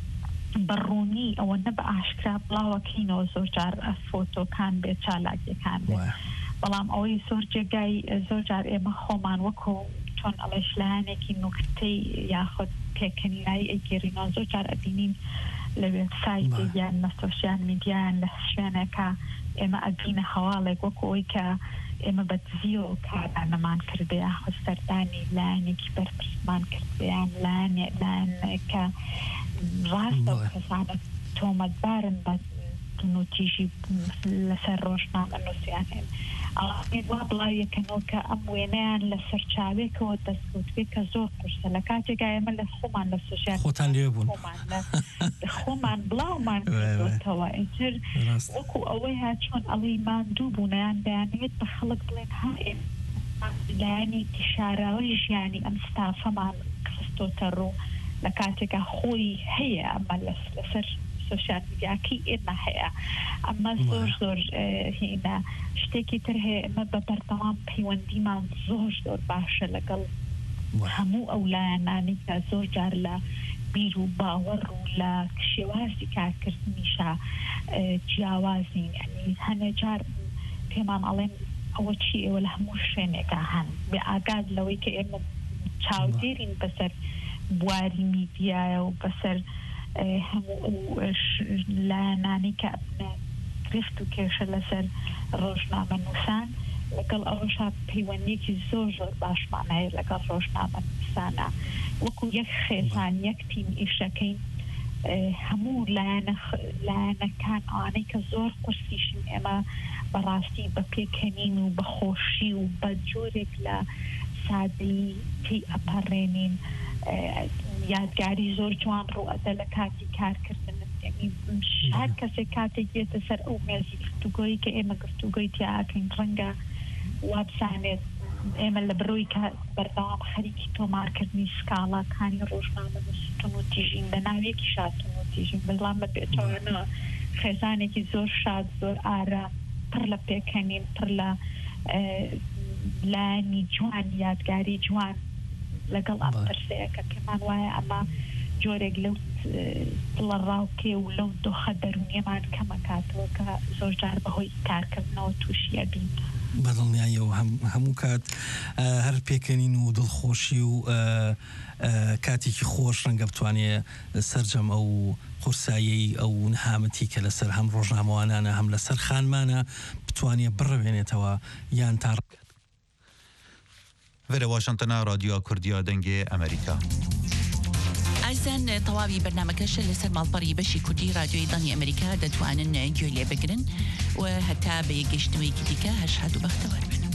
بەڕوونی ئەوەنە بە ئاشکرا بڵاوەکەینەوە زۆر جار فۆتۆکان بێت چالاکیەکان بێت بەڵام ئەوەی زۆر جێگای زۆر جار ئێمە خۆمان وەکو چۆن ئەڵێش لایەنێکی نوکتەی یاخود پێکەنینایی ئەیگەڕینەوە زۆر جار ئەبینین لە وێبسایت یان لە سۆشیال میدیایان لە شوێنەکە ئێمە ئەبینە هەواڵێک وەکو ئەوی کە ئێمە بە دزیۆ کارانەمان کردێ یاخود سەردانی لایەنێکی بەرپرسمان کردیان لایەنێکە ڕاستە و کەسانە تۆمەتبارن بە نوتیژی لەسەر ڕۆژنامە نووسیان هێن ئەڵێن وا بڵاویەکەنەوە کە ئەم وێنەیان لە سەرچاوێکەوە دەستکەوتوێت کە زۆر قورسە لە کاتێکا ئێمە لە خۆمان لە سۆشیال خۆتان لێ بوون خۆمان بڵاومان کردوتەوە ئینتر وەکو ئەوەیە چۆن ئەڵەی ماندوو بوونیان دەیانوێت بە خەڵک بڵێن ها لایەنی تشاراوی ژیانی ئەم ستافەمان خستۆتە ڕوو لە کاتێکا خۆی هەیە ئەمە لەسەر سۆشیال میدیاکەی ئێمە هەیە ئەمە زۆر زۆر هێنا شتێکی تر هەیە ئەمە بە بەردەوام پەیوەندیمان زۆر زۆر باشە لەگەڵ هەموو ئەو لایەنانی کە زۆر جار لە بیر و باوەڕ و لە شێوازی کارکردنیشە جیاوازین ئەنی هەنە جار پێمان ئەڵێن ئەوە چی ئێوە لە هەموو شوێنێکە هەن بێ ئاگاد لەوەی کە ئێمە چاودێرین بەسەر بواری میدیایە و بەسەر هەموو لایەنانی کە گرفت و کێشە لەسەر ڕۆژنامە نووسان لەگەڵ ئەوەشا پەیوەندیەکی زۆر زۆر باشمان هەیە لەگەڵ ڕۆژنامە نووسانە وەکو یەک خێزان یەک تیم ئیشەکەین هەموو لایەنەکان ئەوانەی کە زۆر قورسیشن ئێمە بەڕاستی بە پێکەنین و بە خۆشی و بە جۆرێک لە سادەیی پێی ئەپەڕێنین یادگاری زۆر جوان ڕوئەدە لە کاتی کارکردن ینی هەر کەسێک کاتێک بێتە سەر ئەو مێزی گفتوگۆیی کە ئێمە گفتوگۆی تیاکەین ڕەنگە وابزانێت ئێمە لە بڕۆی کە بەردەوام خەریکی تۆمارکردنی سکاڵاکانی ڕۆژنامە نووسیتن و تیژین لە ناوێکی شاتن و تیژین بەڵام بەبێتەوەنەوە خێزانێکی زۆر شاد زۆر ئارە پڕ لە پێکەنین پڕ لە لانی جوان یادگاری جوان لەگەڵ ئەم پرسەیەکە پێمان وایە ئەمە جۆرێک لەو دڵە ڕاوکێ و لەو دۆخە دەرونیەمان کەمەکاتەوە کە زۆر جار بەهۆی کارکردنەوە تووشیە بین بەدڵنیایە و هەموو کات هەر پێکەنین و دڵخۆشی و کاتێکی خۆش ڕەنگە بتوانێت سەرجەم ئەو قورسایی ئەو نهامەتی کە لەسەر هەم ڕۆژنامەوانانە هەم لەسەر خانمانە بتوانێت بڕەوێنێتەوە یان تا وەرە واشنتنە رادیۆ کوردیا دەنگی ئەمریکا. ئازان تەواوی بەرنامەکەش لەسەر ماڵپەڕی بەشی کوردی رادیۆی دڵنی ئەمریکا دەتوانن گوێ لێ بگرن و هەتا بە یەکگەشتنەوەیەکی دیکە هەش هات و بەختەوەر بن.